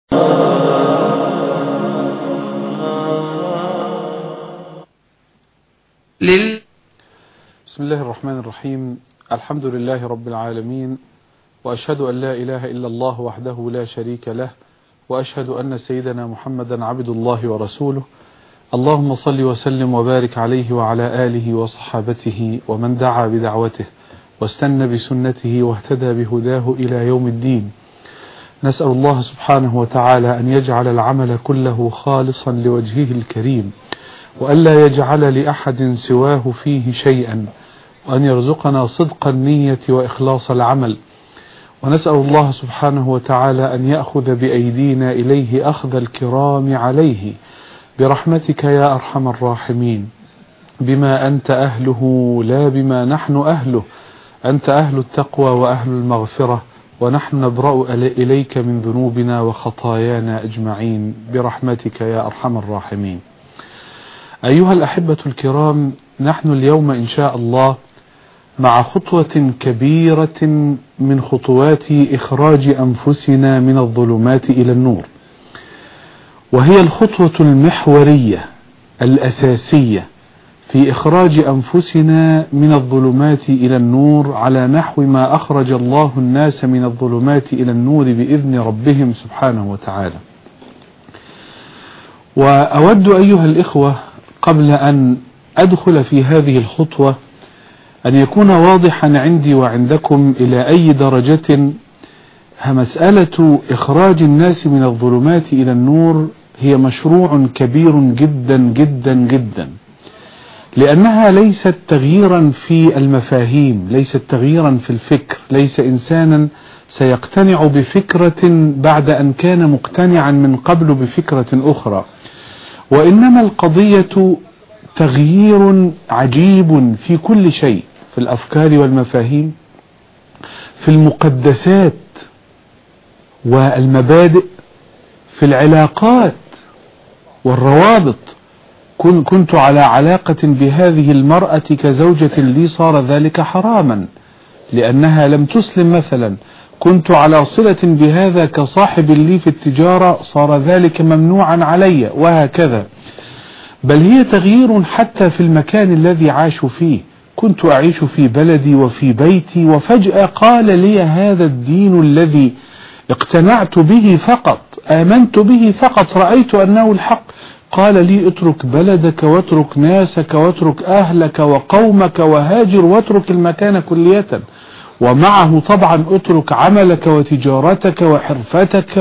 بسم الله الرحمن الرحيم. الحمد لله رب العالمين، وأشهد أن لا إله إلا الله وحده لا شريك له، وأشهد أن سيدنا محمدا عبد الله ورسوله. اللهم صل وسلم وبارك عليه وعلى آله وصحابته ومن دعا بدعوته واستنى بسنته واهتدى بهداه إلى يوم الدين. نسأل الله سبحانه وتعالى أن يجعل العمل كله خالصا لوجهه الكريم، وألا يجعل لأحد سواه فيه شيئا، وأن يرزقنا صدق النية وإخلاص العمل. ونسأل الله سبحانه وتعالى أن يأخذ بأيدينا إليه أخذ الكرام عليه برحمتك يا أرحم الراحمين، بما أنت أهله لا بما نحن أهله. أنت أهل التقوى وأهل المغفرة، ونحن نبرأ إليك من ذنوبنا وخطايانا أجمعين برحمتك يا أرحم الراحمين. أيها الأحبة الكرام، نحن اليوم إن شاء الله مع خطوة كبيرة من خطوات إخراج أنفسنا من الظلمات إلى النور، وهي الخطوة المحورية الأساسية في إخراج أنفسنا من الظلمات إلى النور، على نحو ما أخرج الله الناس من الظلمات إلى النور بإذن ربهم سبحانه وتعالى. وأود أيها الإخوة قبل أن أدخل في هذه الخطوة أن يكون واضحا عندي وعندكم إلى أي درجة مسألة إخراج الناس من الظلمات إلى النور هي مشروع كبير جدا جدا جدا، لأنها ليست تغييرا في المفاهيم، ليست تغييرا في الفكر، ليس إنسانا سيقتنع بفكرة بعد أن كان مقتنعا من قبل بفكرة أخرى، وإنما القضية تغيير عجيب في كل شيء، في الأفكار والمفاهيم، في المقدسات والمبادئ، في العلاقات والروابط. كنت على علاقة بهذه المرأة كزوجة لي، صار ذلك حراما لأنها لم تسلم مثلا. كنت على صلة بهذا كصاحب لي في التجارة، صار ذلك ممنوعا علي، وهكذا. بل هي تغيير حتى في المكان الذي عاش فيه. كنت أعيش في بلدي وفي بيتي، وفجأة قال لي هذا الدين الذي اقتنعت به فقط، آمنت به فقط، رأيت أنه الحق، قال لي اترك بلدك واترك ناسك واترك أهلك وقومك وهاجر واترك المكان كلية، ومعه طبعا اترك عملك وتجارتك وحرفتك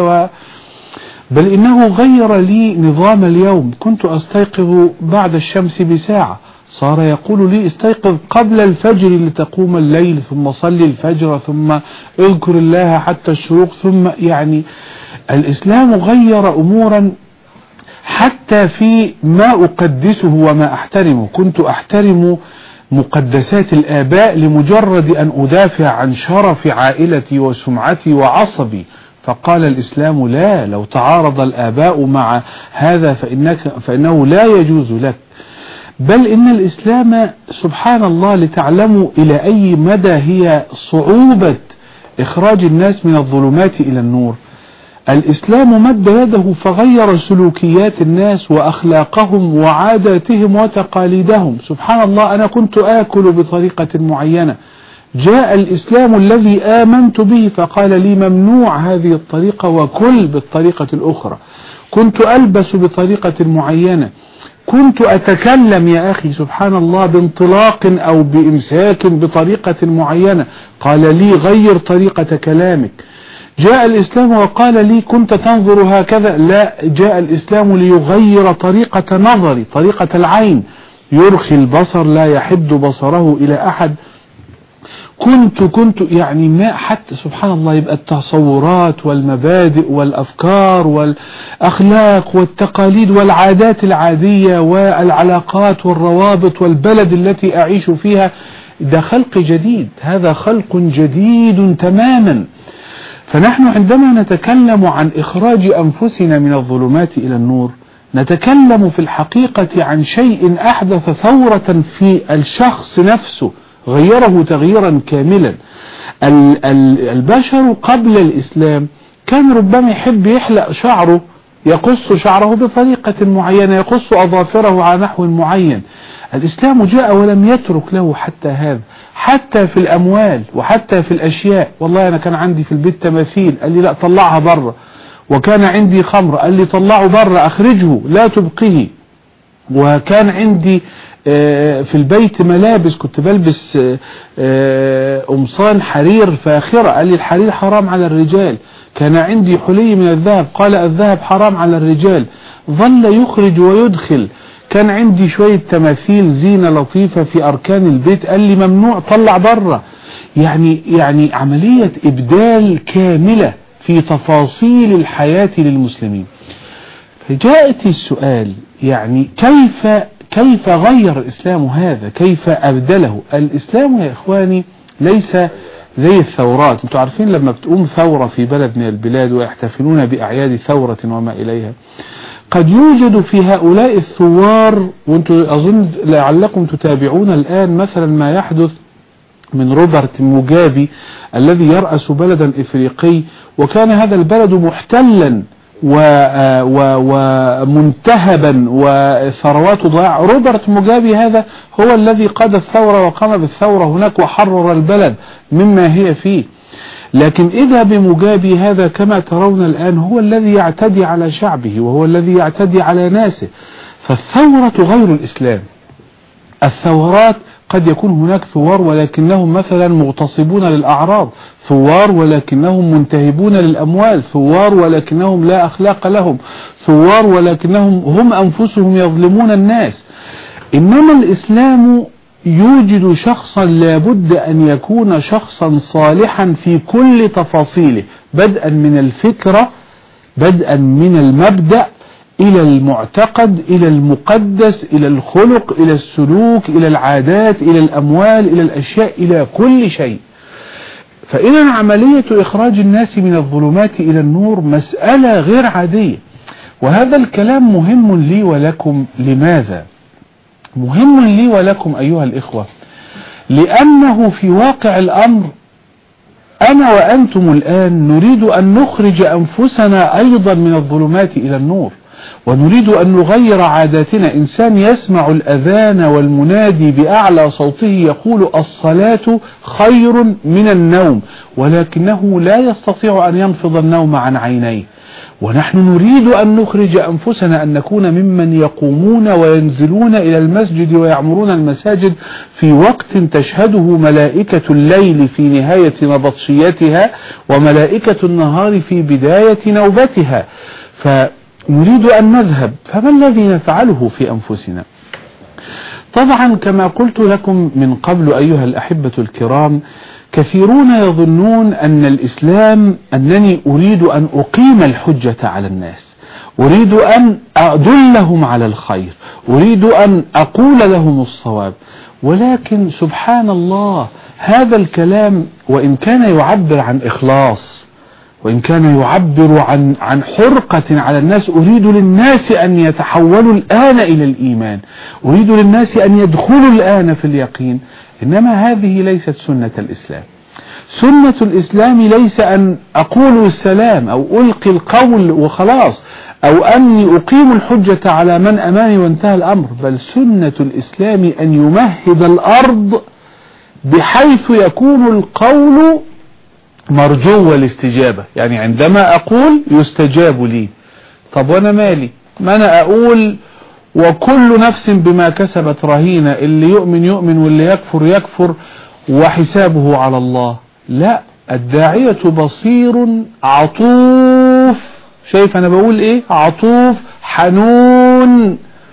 بل إنه غير لي نظام اليوم. كنت أستيقظ بعد الشمس بساعة، صار يقول لي استيقظ قبل الفجر لتقوم الليل، ثم صلي الفجر، ثم اذكر الله حتى الشروق، ثم يعني الإسلام غير أمورا حتى في ما أقدسه وما أحترمه. كنت أحترم مقدسات الآباء لمجرد أن أدافع عن شرف عائلتي وسمعتي وعصبي، فقال الإسلام لا، لو تعارض الآباء مع هذا فإنه لا يجوز لك. بل إن الإسلام سبحان الله لتعلموا إلى أي مدى هي صعوبة إخراج الناس من الظلمات إلى النور، الإسلام مد يده فغير سلوكيات الناس وأخلاقهم وعاداتهم وتقاليدهم. سبحان الله، أنا كنت آكل بطريقة معينة، جاء الإسلام الذي آمنت به فقال لي ممنوع هذه الطريقة وكل بالطريقة الأخرى. كنت ألبس بطريقة معينة، كنت أتكلم يا أخي سبحان الله بانطلاق أو بإمساك بطريقة معينة، قال لي غير طريقة كلامك. جاء الإسلام وقال لي كنت تنظر هكذا، لا، جاء الإسلام ليغير طريقة نظري، طريقة العين، يرخي البصر لا يحد بصره إلى أحد. كنت يعني ما حتى سبحان الله يبقى التصورات والمبادئ والأفكار والأخلاق والتقاليد والعادات العادية والعلاقات والروابط والبلد التي أعيش فيها، ده خلق جديد، هذا خلق جديد تماما. فنحن عندما نتكلم عن إخراج أنفسنا من الظلمات إلى النور، نتكلم في الحقيقة عن شيء أحدث ثورة في الشخص نفسه، غيره تغييرا كاملا. البشر قبل الإسلام كان ربما يحب يحلق شعره، يقص شعره بطريقة معينة، يقص أظافره على نحو معين. الإسلام جاء ولم يترك له حتى هذا، حتى في الأموال وحتى في الأشياء. والله أنا كان عندي في البيت تماثيل، قال لي لا طلعها بره. وكان عندي خمر، قال لي طلعه بره، أخرجه لا تبقيه. وكان عندي في البيت ملابس، كنت بلبس قمصان حرير فاخرة، قال لي الحرير حرام على الرجال. كان عندي حلي من الذهب، قال الذهب حرام على الرجال. ظل يخرج ويدخل. كان عندي شوية تماثيل زينة لطيفة في أركان البيت، قال لي ممنوع، طلع بره. يعني عملية إبدال كاملة في تفاصيل الحياة للمسلمين. فجاءت السؤال، يعني كيف غير الإسلام هذا؟ كيف أبدله؟ الإسلام يا إخواني ليس زي الثورات. انتوا عارفين لما بتقوم ثورة في بلد من البلاد ويحتفلون بأعياد ثورة وما إليها، قد يوجد في هؤلاء الثوار، وانتوا أظن لعلكم تتابعون الآن مثلا ما يحدث من روبرت موجابي الذي يرأس بلدا إفريقي، وكان هذا البلد محتلا ومنتهبا وثرواته ضائعة. روبرت موجابي هذا هو الذي قاد الثورة وقام بالثورة هناك وحرر البلد مما هي فيه. لكن إذا بموجابي هذا كما ترون الآن هو الذي يعتدي على شعبه وهو الذي يعتدي على ناسه. فالثورة غير الإسلام. الثورات قد يكون هناك ثوار ولكنهم مثلا مغتصبون للأعراض، ثوار ولكنهم منتهبون للأموال، ثوار ولكنهم لا أخلاق لهم، ثوار ولكنهم هم أنفسهم يظلمون الناس. إنما الإسلام يوجد شخصا لابد أن يكون شخصا صالحا في كل تفاصيله، بدءا من الفكرة، بدءا من المبدأ إلى المعتقد، إلى المقدس، إلى الخلق، إلى السلوك، إلى العادات، إلى الأموال، إلى الأشياء، إلى كل شيء. فإذا عملية إخراج الناس من الظلمات إلى النور مسألة غير عادية. وهذا الكلام مهم لي ولكم. لماذا؟ مهم لي ولكم أيها الإخوة، لأنه في واقع الأمر أنا وأنتم الآن نريد أن نخرج أنفسنا أيضا من الظلمات إلى النور، ونريد أن نغير عاداتنا. إنسان يسمع الأذان والمنادي بأعلى صوته يقول الصلاة خير من النوم، ولكنه لا يستطيع أن ينفض النوم عن عينيه. ونحن نريد أن نخرج أنفسنا أن نكون ممن يقومون وينزلون إلى المسجد ويعمرون المساجد في وقت تشهده ملائكة الليل في نهاية نبطشيتها وملائكة النهار في بداية نوبتها. فنريد أن نذهب. فما الذي نفعله في أنفسنا؟ طبعا كما قلت لكم من قبل أيها الأحبة الكرام، كثيرون يظنون أن الإسلام أنني أريد أن أقيم الحجة على الناس، أريد أن أدلهم على الخير، أريد أن أقول لهم الصواب. ولكن سبحان الله، هذا الكلام وإن كان يعبر عن إخلاص، وإن كان يعبر عن حرقة على الناس، أريد للناس أن يتحولوا الآن إلى الإيمان، أريد للناس أن يدخلوا الآن في اليقين، إنما هذه ليست سنة الإسلام. سنة الإسلام ليس أن أقول السلام أو ألقي القول وخلاص، أو أني أقيم الحجة على من أمامي وانتهى الأمر، بل سنة الإسلام أن يمهد الأرض بحيث يكون القول مرجو الاستجابة. يعني عندما أقول يستجاب لي. طب وأنا مالي؟ ما أنا أقول وكل نفس بما كسبت رهينة، اللي يؤمن يؤمن واللي يكفر يكفر وحسابه على الله. لا، الداعية بصير عطوف. شايف أنا بقول إيه؟ عطوف حنون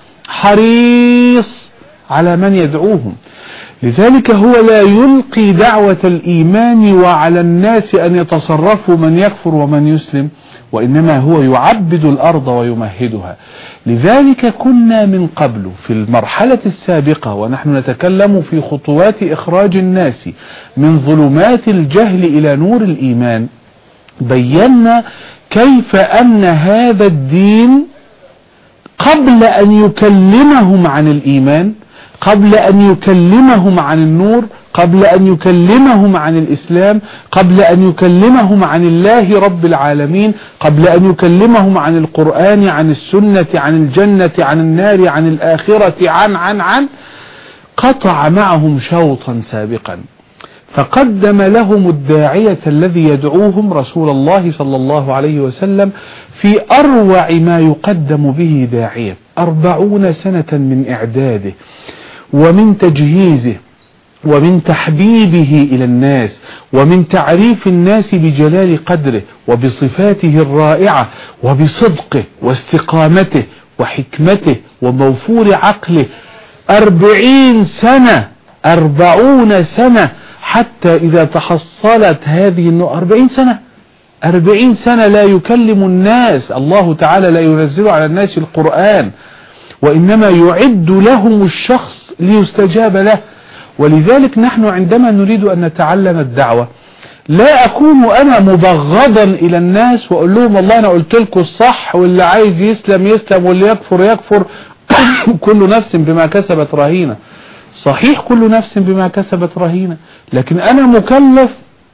حريص على من يدعوهم. لذلك هو لا يلقي دعوة الإيمان وعلى الناس أن يتصرفوا من يكفر ومن يسلم، وإنما هو يعبد الأرض ويمهدها. لذلك كنا من قبل في المرحلة السابقة ونحن نتكلم في خطوات إخراج الناس من ظلمات الجهل إلى نور الإيمان، بينا كيف أن هذا الدين قبل أن يكلمهم عن الإيمان، قبل أن يكلمهم عن النور، قبل أن يكلمهم عن الإسلام، قبل أن يكلمهم عن الله رب العالمين، قبل أن يكلمهم عن القرآن، عن السنة، عن الجنة، عن النار، عن الآخرة، عن قطع معهم شوطا سابقا، فقدم لهم الداعية الذي يدعوهم رسول الله صلى الله عليه وسلم في أروع ما يقدم به داعية. 40 سنة من إعداده ومن تجهيزه ومن تحبيبه إلى الناس ومن تعريف الناس بجلال قدره وبصفاته الرائعة وبصدقه واستقامته وحكمته وموفور عقله. 40 سنة، 40 سنة، حتى إذا تحصلت هذه 40 سنة لا يكلم الناس، الله تعالى لا ينزل على الناس القرآن، وإنما يعد لهم الشخص ليستجاب له. ولذلك نحن عندما نريد أن نتعلم الدعوة لا أكون أنا مبغضا إلى الناس وأقول لهم والله أنا قلت لكم الصح واللي عايز يسلم يسلم واللي يكفر يكفر كل نفس بما كسبت رهينة. صحيح كل نفس بما كسبت رهينة، لكن أنا مكلف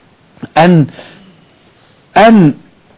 أن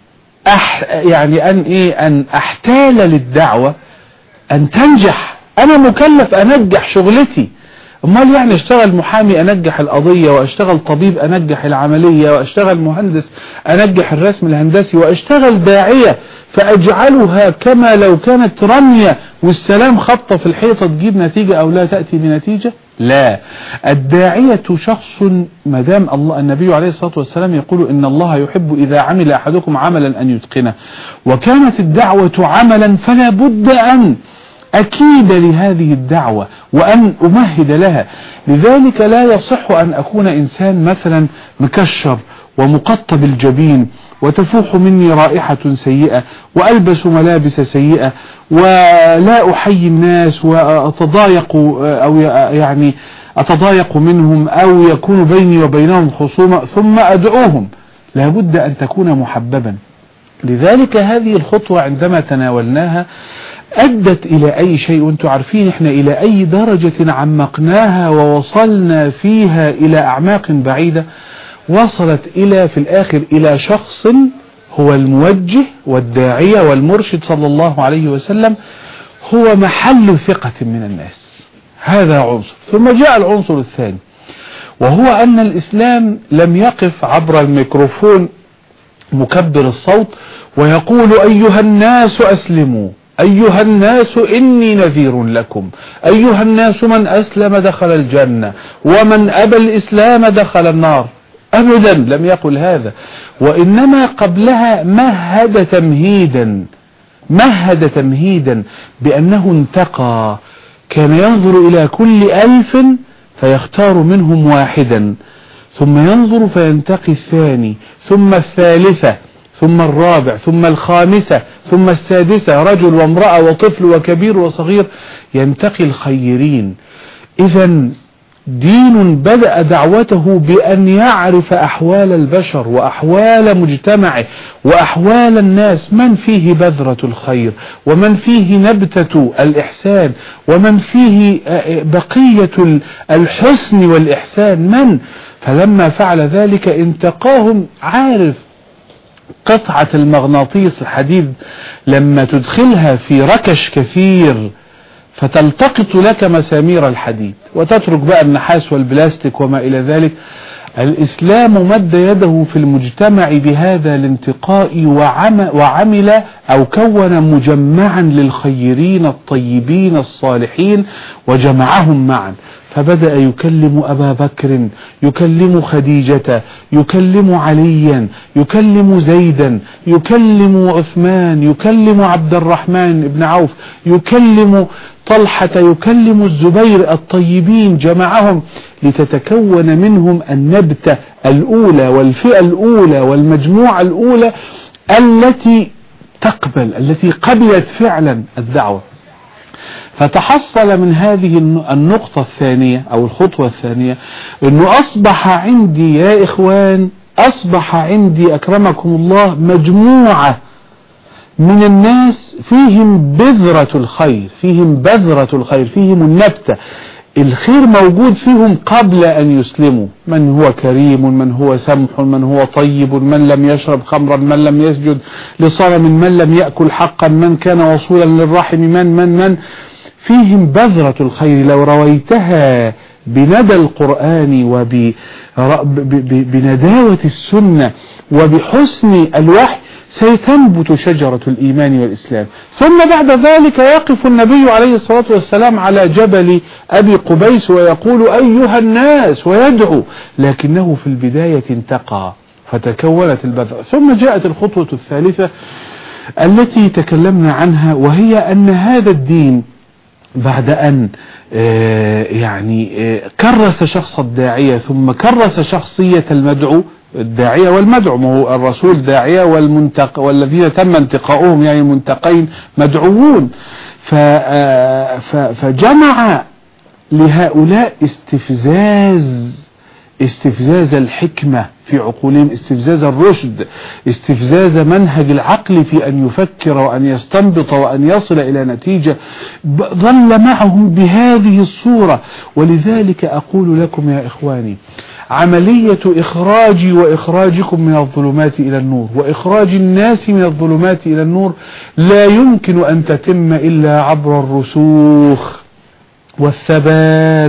أحتال للدعوة أن تنجح. أنا مكلف أنجح شغلتي. امال يعني اشتغل محامي انجح القضية، واشتغل طبيب انجح العملية، واشتغل مهندس انجح الرسم الهندسي، واشتغل داعية فاجعلها كما لو كانت رمية والسلام خبطة في الحيطة تجيب نتيجة او لا تأتي بنتيجة؟ لا، الداعية شخص مدام الله النبي عليه الصلاة والسلام يقول ان الله يحب اذا عمل احدكم عملا ان يتقنه، وكانت الدعوة عملا فلا بد ان أكيد لهذه الدعوة وأن أمهد لها. لذلك لا يصح أن أكون إنسان مثلا مكشر ومقطب الجبين وتفوح مني رائحة سيئة وألبس ملابس سيئة ولا أحيي الناس وأتضايق أو يعني أتضايق منهم أو يكون بيني وبينهم خصومة ثم أدعوهم. لابد أن تكون محببا. لذلك هذه الخطوة عندما تناولناها أدت إلى أي شيء، وانتم عارفين احنا إلى أي درجة عمقناها ووصلنا فيها إلى أعماق بعيدة. وصلت إلى في الآخر إلى شخص هو الموجه والداعية والمرشد صلى الله عليه وسلم، هو محل ثقة من الناس. هذا عنصر. ثم جاء العنصر الثاني، وهو أن الإسلام لم يقف عبر الميكروفون مكبر الصوت ويقول أيها الناس أسلموا، أيها الناس إني نذير لكم، أيها الناس من أسلم دخل الجنة ومن أبى الإسلام دخل النار. أبدا لم يقل هذا، وإنما قبلها مهد تمهيدا بأنه انتقى. كان ينظر إلى كل 1000 فيختار منهم واحدا، ثم ينظر فينتقي الثاني ثم الثالثة ثم الرابع ثم الخامسة ثم السادسة، رجل وامرأة وطفل وكبير وصغير، ينتقي الخيرين. إذن دين بدأ دعوته بأن يعرف أحوال البشر وأحوال مجتمعه وأحوال الناس، من فيه بذرة الخير ومن فيه نبتة الإحسان ومن فيه بقية الحسن والإحسان من. فلما فعل ذلك انتقاهم. عارف قطعة المغناطيس الحديد لما تدخلها في ركش كثير فتلتقط لك مسامير الحديد وتترك بقى النحاس والبلاستيك وما إلى ذلك. الإسلام مد يده في المجتمع بهذا الانتقاء وعمل أو كون مجمعا للخيرين الطيبين الصالحين وجمعهم معا. فبدأ يكلم أبا بكر، يكلم خديجة، يكلم عليا، يكلم زيدا، يكلم عثمان، يكلم عبد الرحمن بن عوف، يكلم طلحة، يكلم الزبير، الطيبين جمعهم لتتكون منهم النبتة الأولى والفئة الأولى والمجموعة الأولى التي قبلت فعلا الدعوة. فتحصل من هذه النقطة الثانية أو الخطوة الثانية أنه أصبح عندي يا إخوان، أصبح عندي أكرمكم الله مجموعة من الناس فيهم بذرة الخير، فيهم النبتة الخير موجود فيهم قبل أن يسلموا، من هو كريم، من هو سمح، من هو طيب، من لم يشرب خمرا، من لم يسجد لصنم، من لم يأكل حقا، من كان وصولا للرحم، من فيهم بذرة الخير. لو رويتها بندى القرآن وبنداوة السنة وبحسن الوحي سيتنبت شجرة الإيمان والإسلام. ثم بعد ذلك يقف النبي عليه الصلاة والسلام على جبل أبي قبيس ويقول أيها الناس ويدعو، لكنه في البداية انتقى فتكونت البذرة. ثم جاءت الخطوة الثالثة التي تكلمنا عنها، وهي أن هذا الدين بعد أن كرس شخص الداعية ثم كرس شخصية المدعو، الداعية والمدعو، ما هو الرسول داعية والذين تم انتقاؤهم يعني منتقين مدعوون، فجمع لهؤلاء استفزاز الحكمة في عقولهم، استفزاز الرشد، استفزاز منهج العقل في أن يفكر وأن يستنبط وأن يصل إلى نتيجة، ظل معهم بهذه الصورة. ولذلك أقول لكم يا إخواني، عملية إخراجي وإخراجكم من الظلمات إلى النور وإخراج الناس من الظلمات إلى النور لا يمكن أن تتم إلا عبر الرسوخ والثبات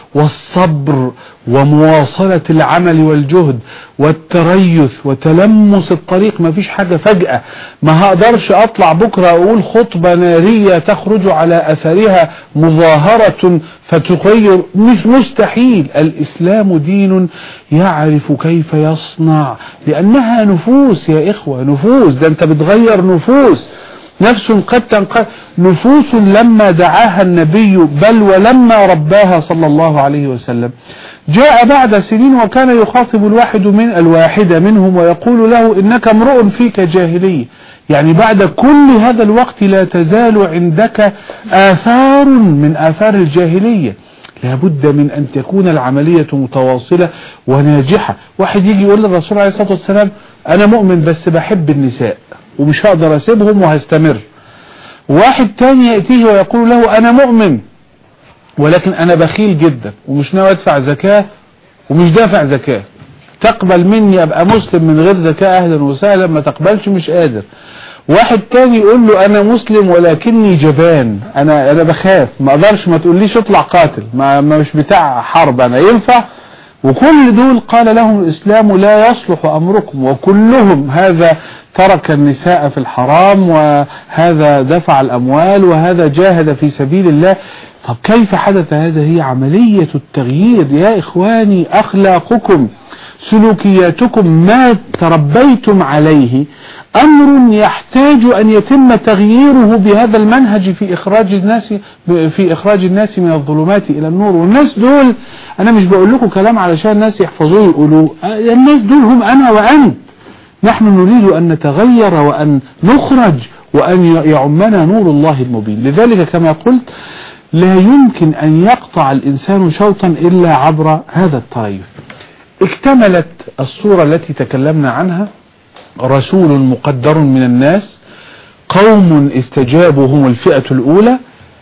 والصبر ومواصلة العمل والجهد والتريث وتلمس الطريق. ما فيش حاجة فجأة، ما هقدرش أطلع بكرة أقول خطبة نارية تخرج على أثرها مظاهرة فتغير، مش مستحيل. الإسلام دين يعرف كيف يصنع، لأنها نفوس يا إخوة، نفوس، ده أنت بتغير نفوس، نفس قد تنقل، نفوس لما دعاها النبي بل ولما رباها صلى الله عليه وسلم جاء بعد سنين وكان يخاطب الواحد منهم ويقول له إنك امرؤ فيك جاهلية، يعني بعد كل هذا الوقت لا تزال عندك آثار من آثار الجاهلية. لابد من أن تكون العملية متواصلة وناجحة. واحد يجي يقول للرسول عليه الصلاة والسلام أنا مؤمن بس بحب النساء ومش هقدر أسيبهم وهستمر. واحد تاني يأتيه ويقول له أنا مؤمن ولكن أنا بخيل جدا ومش ناوي أدفع زكاة ومش دافع زكاة، تقبل مني أبقى مسلم من غير زكاة أهلا وسهلا، ما تقبلش مش قادر. واحد تاني يقول له أنا مسلم ولكني جبان، أنا بخاف، ما أقدرش، ما تقوليش اطلع قاتل، ما مش بتاع حرب أنا، ينفع؟ وكل دول قال لهم الإسلام لا يصلح أمركم، وكلهم هذا ترك النساء في الحرام وهذا دفع الأموال وهذا جاهد في سبيل الله. طب كيف حدث هذا؟ هي عملية التغيير يا إخواني. أخلاقكم، سلوكياتكم، ما تربيتم عليه أمر يحتاج أن يتم تغييره بهذا المنهج في إخراج الناس من الظلمات إلى النور. والناس دول أنا مش بقول لكم كلام علشان الناس يحفظوه يقولوه، الناس دول هم أنا وأنت. نحن نريد أن نتغير وأن نخرج وأن يعمنا نور الله المبين. لذلك كما قلت لا يمكن أن يقطع الإنسان شوطا إلا عبر هذا الطريق. اكتملت الصورة التي تكلمنا عنها، رسول مقدر من الناس، قوم استجابوا هم الفئة الأولى،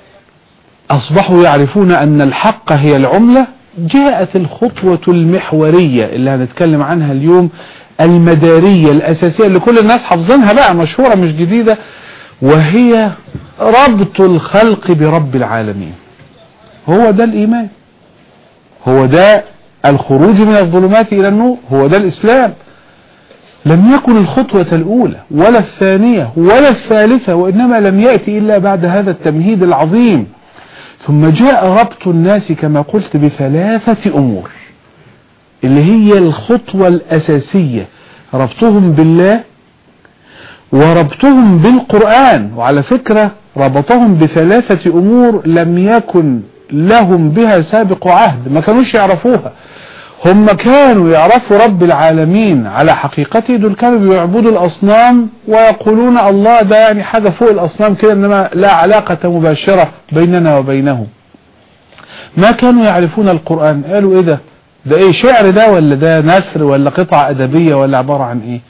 أصبحوا يعرفون أن الحق هي العملة. جاءت الخطوة المحورية اللي هنتكلم عنها اليوم، المدارية الأساسية اللي كل الناس حافظينها بقى، مشهورة مش جديدة، وهي ربط الخلق برب العالمين. هو ده الإيمان، هو ده الخروج من الظلمات إلى النور، هو ده الإسلام. لم يكن الخطوة الأولى ولا الثانية ولا الثالثة، وإنما لم يأتي إلا بعد هذا التمهيد العظيم. ثم جاء ربط الناس كما قلت بثلاثة أمور، اللي هي الخطوة الأساسية، ربطهم بالله وربطهم بالقرآن. وعلى فكرة ربطهم بثلاثة أمور لم يكن لهم بها سابق عهد، ما كانوش يعرفوها. هم كانوا يعرفوا رب العالمين على حقيقته، دول كانوا بيعبدوا الأصنام ويقولون الله ده يعني حاجة فوق الأصنام كده، إنما لا علاقة مباشرة بيننا وبينهم. ما كانوا يعرفون القرآن، قالوا إيه ده إيه شعر ده ولا ده نثر ولا قطعة أدبية ولا عبارة عن إيه.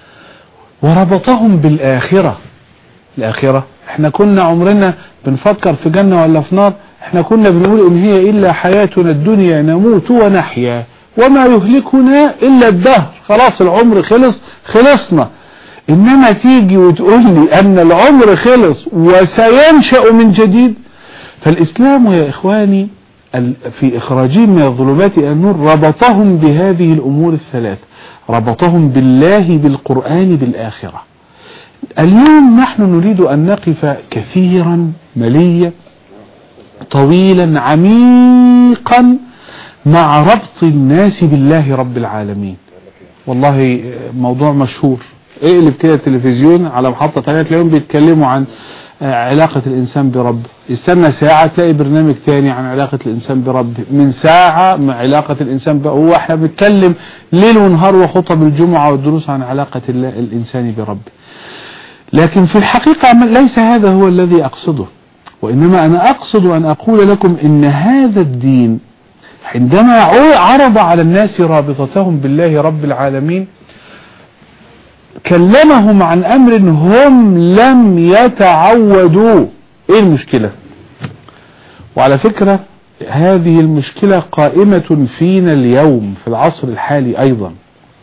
وربطهم بالآخرة. الآخرة احنا كنا عمرنا بنفكر في جنة ولا في نار، احنا كنا بنقول ان هي الا حياتنا الدنيا نموت ونحيا وما يهلكنا الا الدهر، خلاص العمر خلصنا. انما تيجي وتقول لي ان العمر خلص وسينشأ من جديد. فالاسلام يا اخواني في اخراجهم من الظلمات الى النور ربطهم بهذه الامور الثلاث، ربطهم بالله بالقرآن بالآخرة. اليوم نحن نريد ان نقف كثيرا مليا طويلا عميقا مع ربط الناس بالله رب العالمين. والله موضوع مشهور، اقلب كده التلفزيون على محطة تانية تلاقيهم بيتكلموا عن علاقة الإنسان برب، استنى ساعة تلاقي برنامج تاني عن علاقة الإنسان برب، من ساعة مع علاقة الإنسان برب. هو احنا بنتكلم ليل ونهار وخطب الجمعة والدروس عن علاقة الإنسان برب، لكن في الحقيقة ليس هذا هو الذي أقصده. وإنما أنا أقصد أن أقول لكم إن هذا الدين عندما عرض على الناس رابطتهم بالله رب العالمين كلمهم عن أمر هم لم يتعودوا. إيه المشكلة؟ وعلى فكرة هذه المشكلة قائمة فينا اليوم في العصر الحالي أيضا.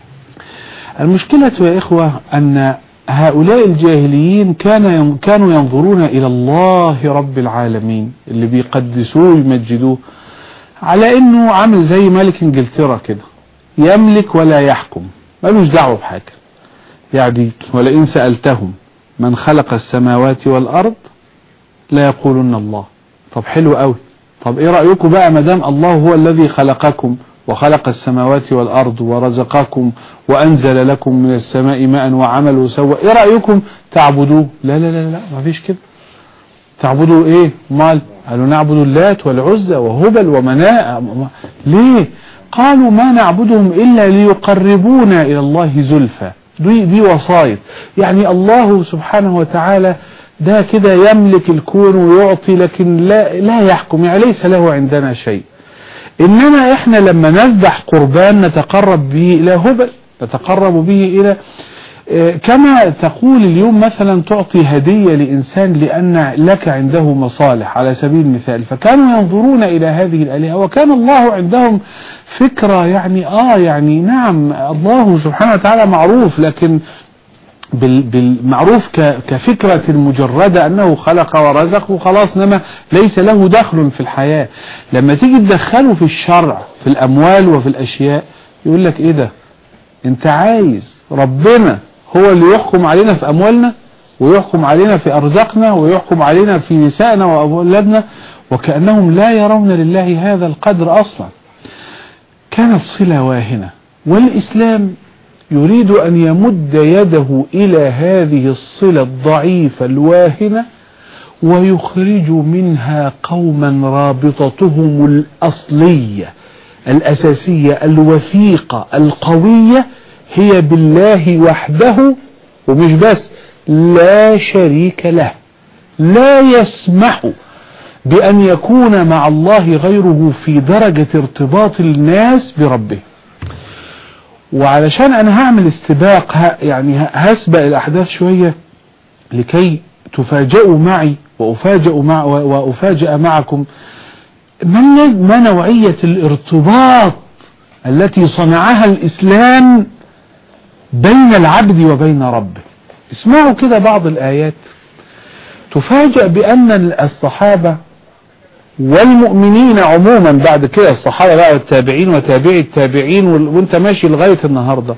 المشكلة يا إخوة أن هؤلاء الجاهليين كانوا ينظرون إلى الله رب العالمين اللي بيقدسوه ويمجدوه على إنه عامل زي ملك إنجلترا كده، يملك ولا يحكم، ملوش دعوة بحاجة. يعني ولئن سألتهم من خلق السماوات والأرض لا يقولون الله. طب حلو قوي، طب ايه رأيكم بقى مدام الله هو الذي خلقكم وخلق السماوات والأرض ورزقكم وأنزل لكم من السماء ماء وعمل وسوى، ايه رأيكم تعبدوه؟ لا لا لا لا ما فيش كده. تعبدوا ايه؟ مال قالوا نعبد اللات والعزى وهبل ومناء. ليه؟ قالوا ما نعبدهم إلا ليقربونا إلى الله زلفى. دي وصاية، يعني الله سبحانه وتعالى ده كده يملك الكون ويعطي لكن لا يحكم، يعني ليس له عندنا شيء. إنما إحنا لما نذبح قربان نتقرب به إلى هبل، نتقرب به إلى كما تقول اليوم مثلا تعطي هدية لإنسان لأن لك عنده مصالح على سبيل المثال، فكانوا ينظرون إلى هذه الآلهة وكان الله عندهم فكرة يعني نعم الله سبحانه وتعالى معروف، لكن بالمعروف كفكرة مجردة أنه خلق ورزق وخلاص، نما ليس له دخل في الحياة. لما تيجي تدخله في الشرع في الأموال وفي الأشياء يقول لك إيه ده؟ أنت عايز ربنا هو اللي يحكم علينا في أموالنا ويحكم علينا في أرزاقنا ويحكم علينا في نسائنا وأولادنا، وكأنهم لا يرون لله هذا القدر أصلا. كانت صلة واهنة، والإسلام يريد أن يمد يده إلى هذه الصلة الضعيفة الواهنة ويخرج منها قوما رابطتهم الأصلية الأساسية الوثيقة القوية هي بالله وحده، ومش بس لا شريك له، لا يسمح بأن يكون مع الله غيره في درجة ارتباط الناس بربه. وعلشان أنا هعمل استباق يعني هسبق الأحداث شوية لكي تفاجئوا معي وأفاجئ معكم ما نوعية الارتباط التي صنعها الإسلام بين العبد وبين ربه. اسمعوا كده بعض الآيات تفاجأ بأن الصحابة والمؤمنين عموما بعد كده، الصحابة بقى والتابعين وتابعي التابعين وانت ماشي لغاية النهاردة،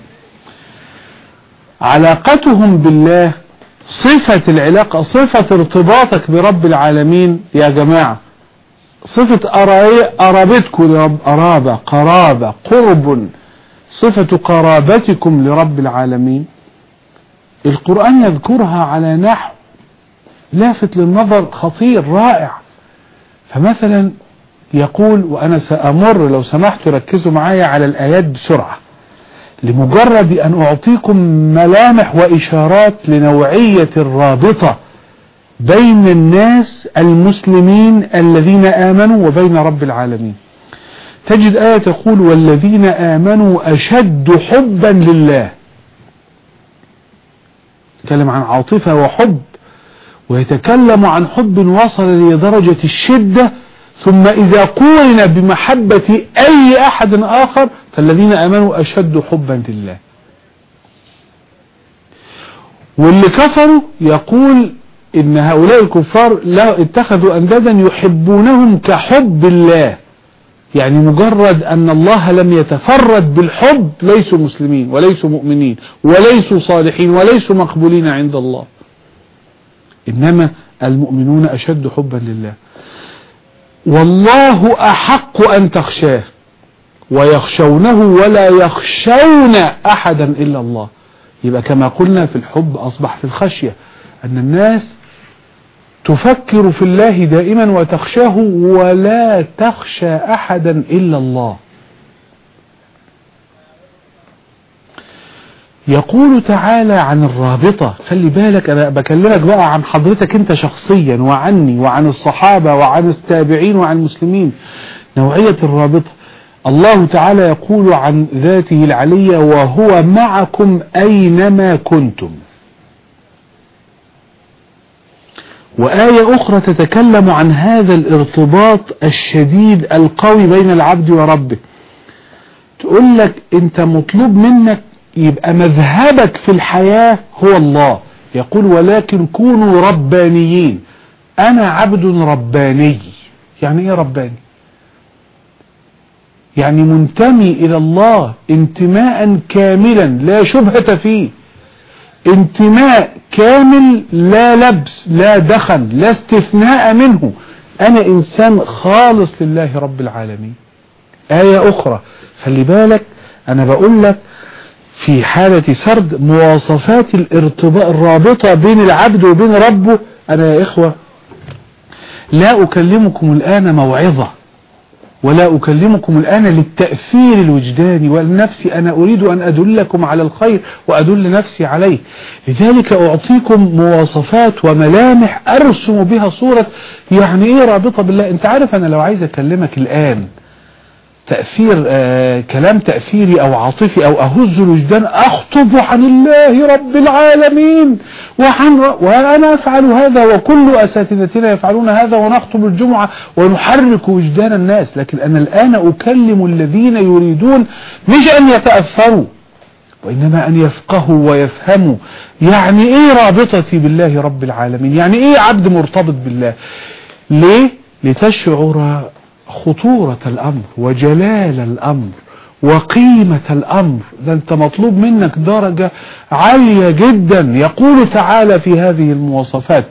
علاقتهم بالله صفة العلاقة، صفة ارتباطك برب العالمين يا جماعة، صفة قرابتكم لرب، قرابة قرب، صفة قرابتكم لرب العالمين. القرآن يذكرها على نحو لافت للنظر خطير رائع. فمثلا يقول، وأنا سأمر لو سمحت ركزوا معايا على الآيات بسرعة لمجرد أن أعطيكم ملامح وإشارات لنوعية الرابطة بين الناس المسلمين الذين آمنوا وبين رب العالمين. تجد آية تقول والذين آمنوا أشد حبا لله، يتكلم عن عاطفة وحب، ويتكلم عن حب وصل لدرجة الشدة ثم إذا قورن بمحبة أي أحد آخر فالذين آمنوا أشد حبا لله. واللي كفروا يقول إن هؤلاء الكفار اتخذوا أندادا يحبونهم كحب الله، يعني مجرد أن الله لم يتفرد بالحب ليسوا مسلمين وليسوا مؤمنين وليسوا صالحين وليسوا مقبولين عند الله، إنما المؤمنون أشد حبا لله. والله أحق أن تخشاه ويخشونه ولا يخشون أحدا إلا الله. يبقى كما قلنا في الحب أصبح في الخشية، أن الناس تفكر في الله دائما وتخشاه ولا تخشى أحدا إلا الله. يقول تعالى عن الرابطة، خلي بالك أنا بكلمك بقى عن حضرتك أنت شخصيا وعني وعن الصحابة وعن التابعين وعن المسلمين. نوعية الرابطة، الله تعالى يقول عن ذاته العلية وهو معكم أينما كنتم. وآية أخرى تتكلم عن هذا الارتباط الشديد القوي بين العبد وربه، تقول لك أنت مطلوب منك يبقى مذهبك في الحياة هو الله. يقول ولكن كونوا ربانيين. أنا عبد رباني. يعني إيه رباني؟ يعني منتمي إلى الله انتماء كاملا لا شبهة فيه، انتماء كامل لا لبس لا دخن لا استثناء منه. أنا إنسان خالص لله رب العالمين. آية أخرى، خلي بالك أنا بقول لك في حالة سرد مواصفات الرابطة بين العبد وبين ربه. أنا يا إخوة لا أكلمكم الآن موعظة ولا أكلمكم الآن للتأثير الوجداني والنفسي، أنا أريد أن أدلكم على الخير وأدل نفسي عليه. لذلك أعطيكم مواصفات وملامح أرسم بها صورة يعني إيه رابطة بالله. أنت عارف أنا لو عايز أكلمك الآن تأثير كلام تأثيري أو عاطفي أو أهز الوجدان أخطب عن الله رب العالمين وأنا أفعل هذا وكل أساتذتنا يفعلون هذا ونخطب الجمعة ونحرك وجدان الناس، لكن أنا الآن أكلم الذين يريدون مش أن يتأثروا وإنما أن يفقهوا ويفهموا يعني إيه رابطتي بالله رب العالمين، يعني إيه عبد مرتبط بالله. ليه؟ لتشعر خطورة الأمر وجلال الأمر وقيمة الأمر. ده أنت مطلوب منك درجة عالية جدا. يقول تعالى في هذه المواصفات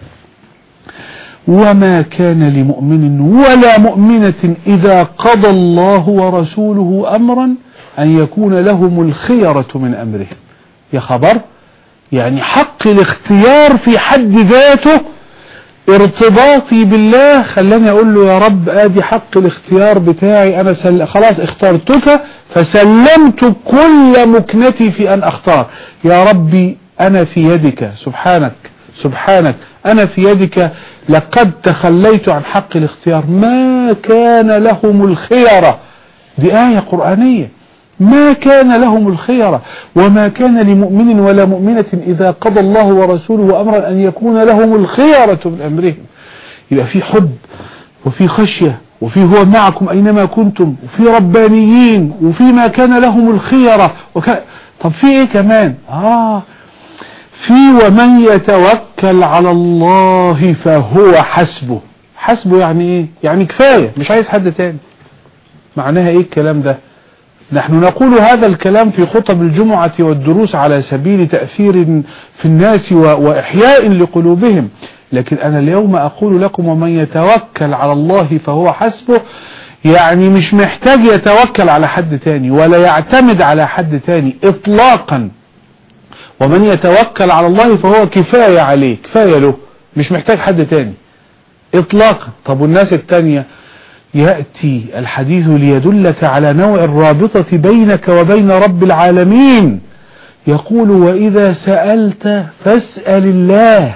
وما كان لمؤمن ولا مؤمنة إذا قضى الله ورسوله أمرا أن يكون لهم الخيرة من أمرهم. يا خبر، يعني حق الاختيار في حد ذاته. ارتباطي بالله خلاني اقول له يا رب ادي حق الاختيار بتاعي، انا خلاص اخترتك فسلمت كل مكنتي في ان اختار. يا ربي انا في يدك، سبحانك انا في يدك، لقد تخليت عن حق الاختيار. ما كان لهم الخيرة، دي آية قرآنية، ما كان لهم الخيرة وما كان لمؤمن ولا مؤمنة إذا قضى الله ورسوله أمرا أن يكون لهم الخيرة من أمرهم. يبقى في حب وفي خشية وفي هو معكم أينما كنتم وفي ربانيين وفي ما كان لهم الخيرة طب في إيه كمان؟ في ومن يتوكل على الله فهو حسبه. حسبه يعني إيه؟ يعني كفاية، مش عايز حد تاني. معناها إيه الكلام ده؟ نحن نقول هذا الكلام في خطب الجمعة والدروس على سبيل تأثير في الناس وإحياء لقلوبهم، لكن أنا اليوم أقول لكم ومن يتوكل على الله فهو حسبه، يعني مش محتاج يتوكل على حد تاني ولا يعتمد على حد تاني إطلاقا. ومن يتوكل على الله فهو كفاية عليه، كفاية له، مش محتاج حد تاني إطلاقا. طب والناس التانية؟ يأتي الحديث ليدلك على نوع الرابطة بينك وبين رب العالمين. يقول وإذا سألت فاسأل الله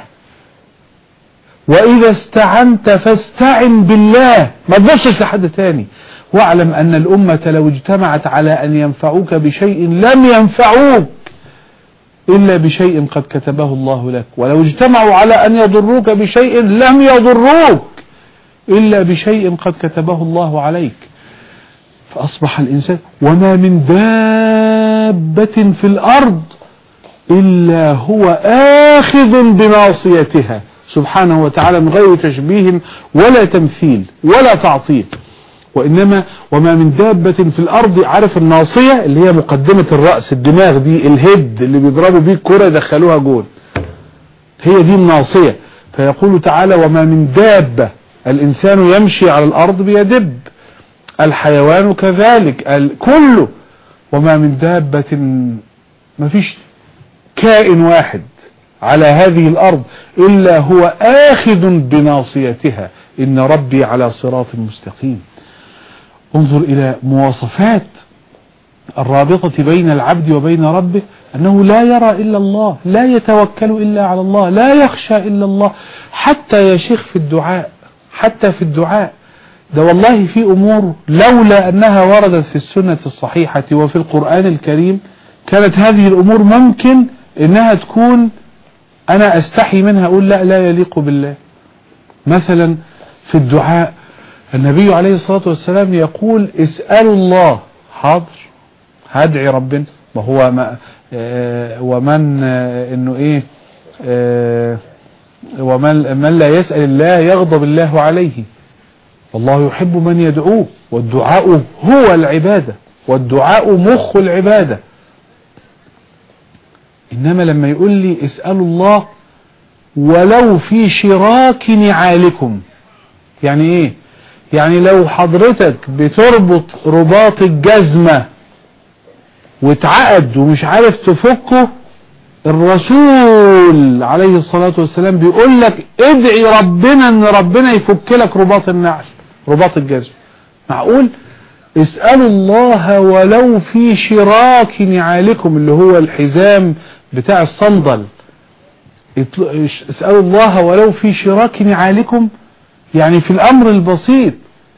وإذا استعنت فاستعن بالله، ما تبصش لحد تاني. واعلم أن الأمة لو اجتمعت على أن ينفعوك بشيء لم ينفعوك إلا بشيء قد كتبه الله لك، ولو اجتمعوا على أن يضروك بشيء لم يضروك إلا بشيء قد كتبه الله عليك. فأصبح الإنسان وما من دابة في الأرض إلا هو آخذ بناصيتها سبحانه وتعالى، من غير تشبيه ولا تمثيل ولا تعطيل. وإنما وما من دابة في الأرض، عارف الناصية اللي هي مقدمة الرأس، الدماغ دي، الهيد اللي بيضربوا بيه الكرة يدخلوها جول، هي دي الناصية. فيقول تعالى وما من دابة، الإنسان يمشي على الأرض بيدب، الحيوان كذلك، كله. وما من دابة، ما فيش كائن واحد على هذه الأرض إلا هو آخذ بناصيتها، إن ربي على صراط مستقيم. انظر إلى مواصفات الرابطة بين العبد وبين ربه، أنه لا يرى إلا الله، لا يتوكل إلا على الله، لا يخشى إلا الله. حتى يا شيخ في الدعاء، حتى في الدعاء ده والله في أمور لولا أنها وردت في السنة الصحيحة وفي القرآن الكريم كانت هذه الأمور ممكن إنها تكون أنا أستحي منها، أقول لا يليق بالله. مثلا في الدعاء النبي عليه الصلاة والسلام يقول اسألوا الله. حاضر، هدعي ربنا، ما هو ومن إنه إيه ومن لا يسأل الله يغضب الله عليه، والله يحب من يدعوه، والدعاء هو العبادة، والدعاء مخ العبادة. إنما لما يقول لي اسألوا الله ولو في شراك نعالكم، يعني إيه؟ يعني لو حضرتك بتربط رباط الجزمة واتعقد ومش عارف تفكه، الرسول عليه الصلاة والسلام بيقول لك ادعي ربنا ان ربنا يفك لك رباط النعل، رباط الجزمة. معقول؟ اسألوا الله ولو في شراك نعالكم، اللي هو الحزام بتاع الصندل. اسألوا الله ولو في شراك نعالكم، يعني في الأمر البسيط.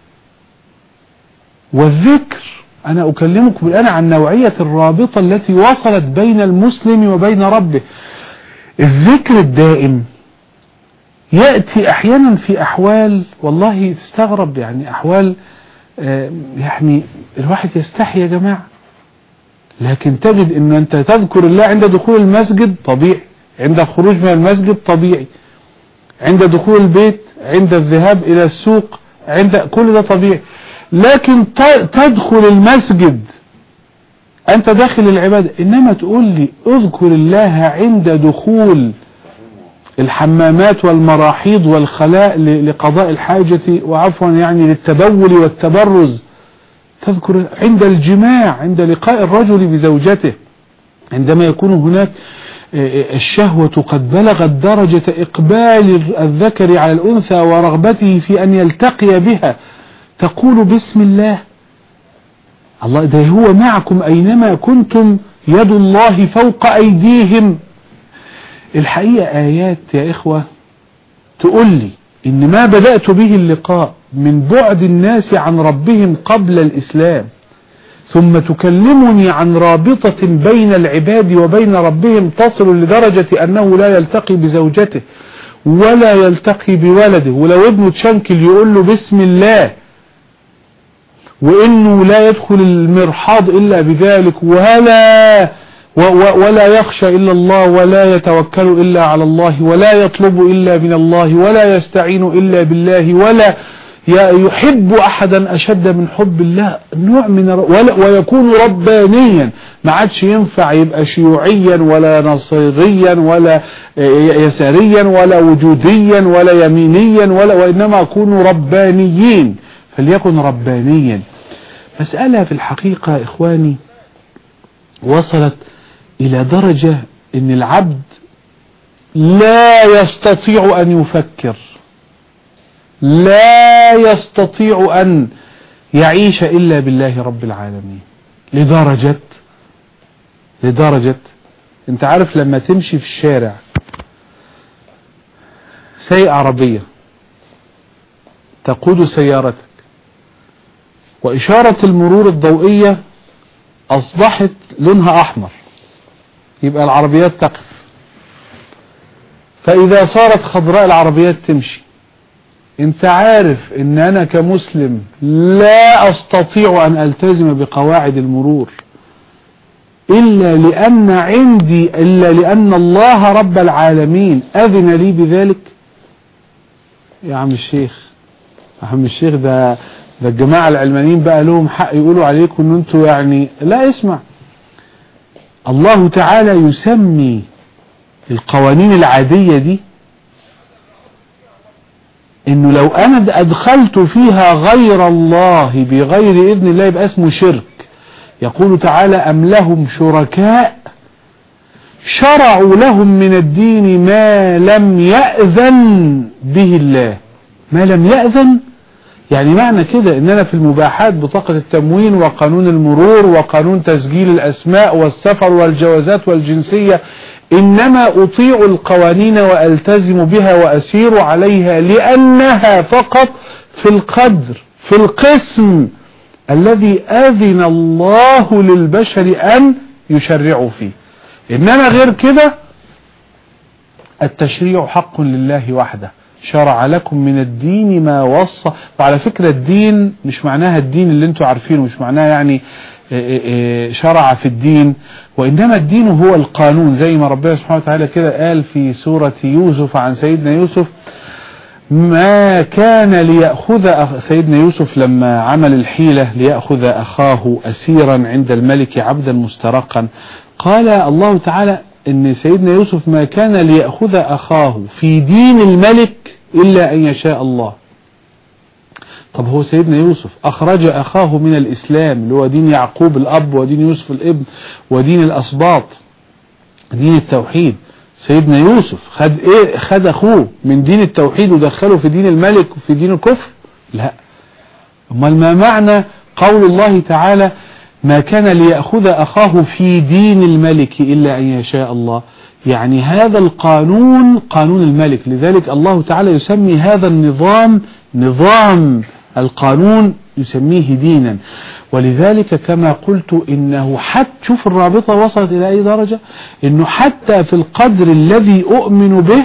والذكر، أنا أكلمكم الآن عن نوعية الرابطة التي وصلت بين المسلم وبين ربه. الذكر الدائم يأتي أحيانا في أحوال والله تستغرب، يعني أحوال يعني الواحد يستحي يا جماعة، لكن تجد أن أنت تذكر الله عند دخول المسجد طبيعي، عند الخروج من المسجد طبيعي، عند دخول البيت، عند الذهاب إلى السوق، عند كل ده طبيعي. لكن تدخل المسجد أنت داخل العبادة، إنما تقول لي اذكر الله عند دخول الحمامات والمراحيض والخلاء لقضاء الحاجة، وعفوا يعني للتبول والتبرز، تذكر عند الجماع، عند لقاء الرجل بزوجته، عندما يكون هناك الشهوة قد بلغت درجة إقبال الذكر على الأنثى ورغبته في أن يلتقي بها، تقول بسم الله. الله ده هو معكم أينما كنتم، يد الله فوق أيديهم. الحقيقة آيات يا إخوة تقول لي إن ما بدأت به اللقاء من بعد الناس عن ربهم قبل الإسلام، ثم تكلمني عن رابطة بين العباد وبين ربهم تصل لدرجة أنه لا يلتقي بزوجته ولا يلتقي بولده، ولو ابنه تشنكل يقول له بسم الله، وإنه لا يدخل المرحاض إلا بذلك، ولا يخشى إلا الله، ولا يتوكل إلا على الله، ولا يطلب إلا من الله، ولا يستعين إلا بالله، ولا يحب أحدا أشد من حب الله. نوع من ويكون ربانيا، ما عادش ينفع يبقى شيوعيا ولا نصيريا ولا يساريا ولا وجوديا ولا يمينيا وإنما يكونوا ربانيين. فليكن ربانيا. مسألة في الحقيقة إخواني وصلت إلى درجة إن العبد لا يستطيع أن يفكر، لا يستطيع أن يعيش إلا بالله رب العالمين. لدرجة أنت عارف لما تمشي في الشارع سايق عربية تقود سيارتك وإشارة المرور الضوئية أصبحت لونها أحمر، يبقى العربيات تقف، فإذا صارت خضراء العربيات تمشي، انت عارف ان انا كمسلم لا استطيع ان التزم بقواعد المرور الا لان الله رب العالمين اذن لي بذلك. يا عم الشيخ ده الجماعة العلمانيين بقى لهم حق يقولوا عليكم ان انتوا يعني لا. اسمع، الله تعالى يسمي القوانين العادية دي انه لو انا ادخلت فيها غير الله بغير اذن الله يبقى اسمه شرك. يقول تعالى ام لهم شركاء شرعوا لهم من الدين ما لم يأذن به الله. ما لم يأذن يعني معنى كده ان انا في المباحات بطاقة التموين وقانون المرور وقانون تسجيل الاسماء والسفر والجوازات والجنسية انما اطيع القوانين والتزم بها واسير عليها لانها فقط في القدر في القسم الذي اذن الله للبشر ان يشرعوا فيه. انما غير كده التشريع حق لله وحده. شرع لكم من الدين ما وصى. وعلى فكرة الدين مش معناها الدين اللي انتوا عارفينه، مش معناها يعني شرع في الدين، وإنما الدين هو القانون. زي ما ربنا سبحانه وتعالى كده قال في سورة يوسف عن سيدنا يوسف ما كان ليأخذ سيدنا يوسف لما عمل الحيلة ليأخذ أخاه أسيرا عند الملك عبدا مسترقا. قال الله تعالى ان سيدنا يوسف ما كان ليأخذ أخاه في دين الملك إلا أن يشاء الله. طب هو سيدنا يوسف أخرج أخاه من الإسلام اللي هو دين يعقوب الأب ودين يوسف الابن ودين الأسباط دين التوحيد. سيدنا يوسف خد أخوه من دين التوحيد ودخله في دين الملك وفي دين الكفر؟ لا. امال ما معنى قول الله تعالى ما كان ليأخذ أخاه في دين الملك إلا أن يشاء الله؟ يعني هذا القانون قانون الملك. لذلك الله تعالى يسمي هذا النظام نظام القانون يسميه دينا. ولذلك كما قلت إنه حتى شوف الرابطة وصلت إلى أي درجة، إنه حتى في القدر الذي أؤمن به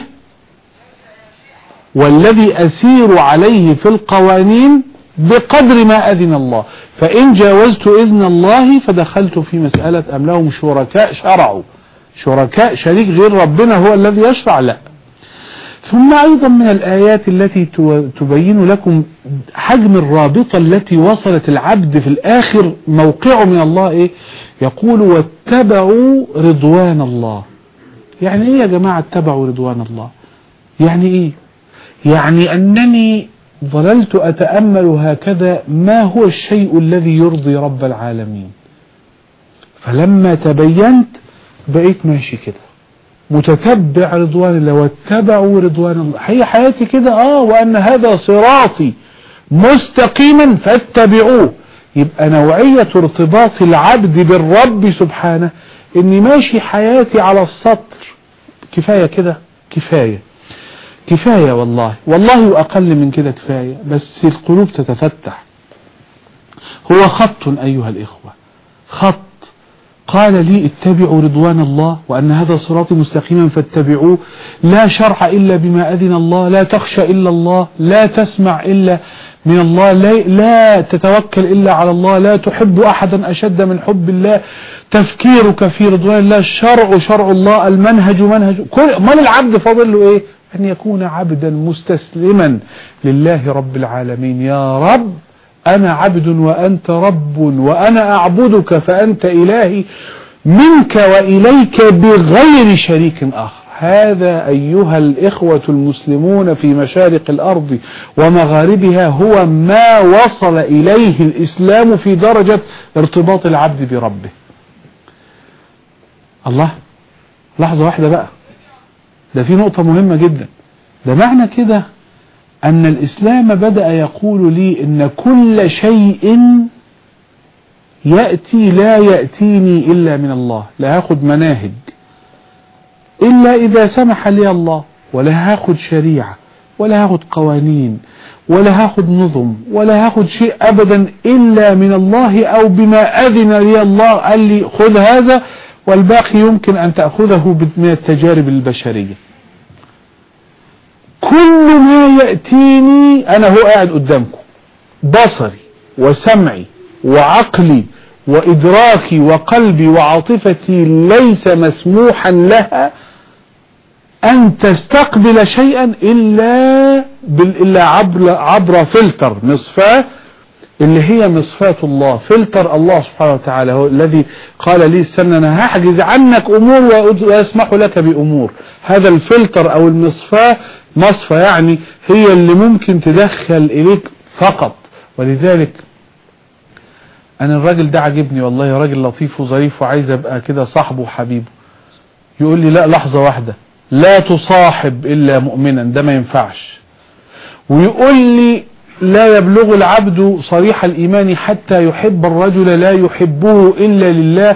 والذي أسير عليه في القوانين بقدر ما أذن الله. فإن جاوزت إذن الله فدخلت في مسألة أم لهم شركاء شرعوا. شركاء شريك غير ربنا هو الذي يشرع؟ لا. ثم أيضا من الآيات التي تبين لكم حجم الرابطة التي وصلت العبد في الآخر موقعه من الله إيه؟ يقول واتبعوا رضوان الله. يعني إيه يا جماعة اتبعوا رضوان الله؟ يعني إيه؟ يعني أنني ظللت أتأمل هكذا ما هو الشيء الذي يرضي رب العالمين، فلما تبينت بقيت ماشي كده متتبع رضوان الله. واتبعوا رضوان الله هي حياتي كده وأن هذا صراطي مستقيما فاتبعوه. يبقى نوعية ارتباط العبد بالرب سبحانه اني ماشي حياتي على السطر. كفاية كده، كفاية والله أقل من كده كفاية، بس القلوب تتفتح. هو خط أيها الإخوة، خط قال لي اتبعوا رضوان الله وأن هذا صراطي مستقيما فاتبعوه. لا شرع إلا بما أذن الله، لا تخشى إلا الله، لا تسمع إلا من الله، لا تتوكل إلا على الله، لا تحب أحدا أشد من حب الله، تفكيرك في رضوان الله، الشرع شرع الله، المنهج منهج ما العبد فاضل له إيه؟ أن يكون عبدا مستسلما لله رب العالمين. يا رب أنا عبد وأنت رب وأنا أعبدك فأنت إلهي منك وإليك بغير شريك آخر. هذا أيها الإخوة المسلمون في مشارق الأرض ومغاربها هو ما وصل إليه الإسلام في درجة ارتباط العبد بربه. الله، لحظة واحدة بقى، ده في نقطة مهمة جدا. ده معنى كده أن الإسلام بدأ يقول لي إن كل شيء يأتي لا يأتيني إلا من الله. لا هاخد مناهج إلا إذا سمح لي الله، ولا هاخد شريعة، ولا هاخد قوانين، ولا هاخد نظم، ولا هاخد شيء أبدا إلا من الله أو بما أذن لي الله. قال لي خذ هذا والباقي يمكن أن تأخذه من التجارب البشرية. كل ما يأتيني أنا هو قاعد قدامكم، بصري وسمعي وعقلي وإدراكي وقلبي وعاطفتي ليس مسموحا لها أن تستقبل شيئا إلا عبر فلتر مصفاة، اللي هي مصفاة الله، فلتر الله سبحانه وتعالى، هو الذي قال لي استنى أنا هحجز عنك أمور ويسمح لك بأمور. هذا الفلتر أو المصفاة، مصفى يعني هي اللي ممكن تدخل إليك فقط. ولذلك أنا الراجل ده عجبني والله، راجل لطيف وظريف وعايز أبقى كده صاحبه وحبيبه. يقول لي لا لحظة واحدة، لا تصاحب إلا مؤمنا، ده ما ينفعش. ويقول لي لا يبلغ العبد صريح الإيمان حتى يحب الرجل لا يحبه إلا لله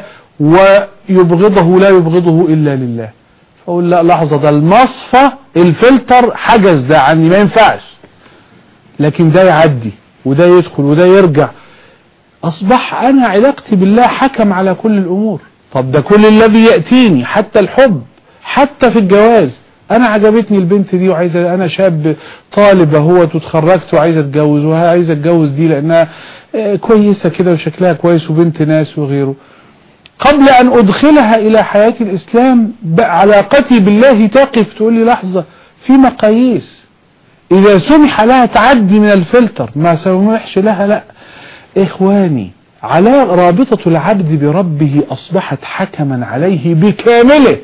ويبغضه لا يبغضه إلا لله. فأقول لا لحظة، ده المصفى الفلتر حجز ده عني ما ينفعش، لكن ده يعدي وده يدخل وده يرجع. أصبح أنا علاقتي بالله حكم على كل الأمور. طب ده كل الذي يأتيني، حتى الحب، حتى في الجواز. أنا عجبتني البنت دي وعايزة، أنا شاب طالب اهوت واتخرجت وعايزة اتجوز، وعايزة اتجوز دي لأنها كويسة كده وشكلها كويس وبنت ناس وغيره. قبل أن أدخلها إلى حياة الإسلام علاقتي بالله تقف، تقول لي لحظة، في مقاييس إذا سمح لها تعدي من الفلتر، ما سمحش لها لا. إخواني، على رابطة العبد بربه أصبحت حكما عليه بكامله.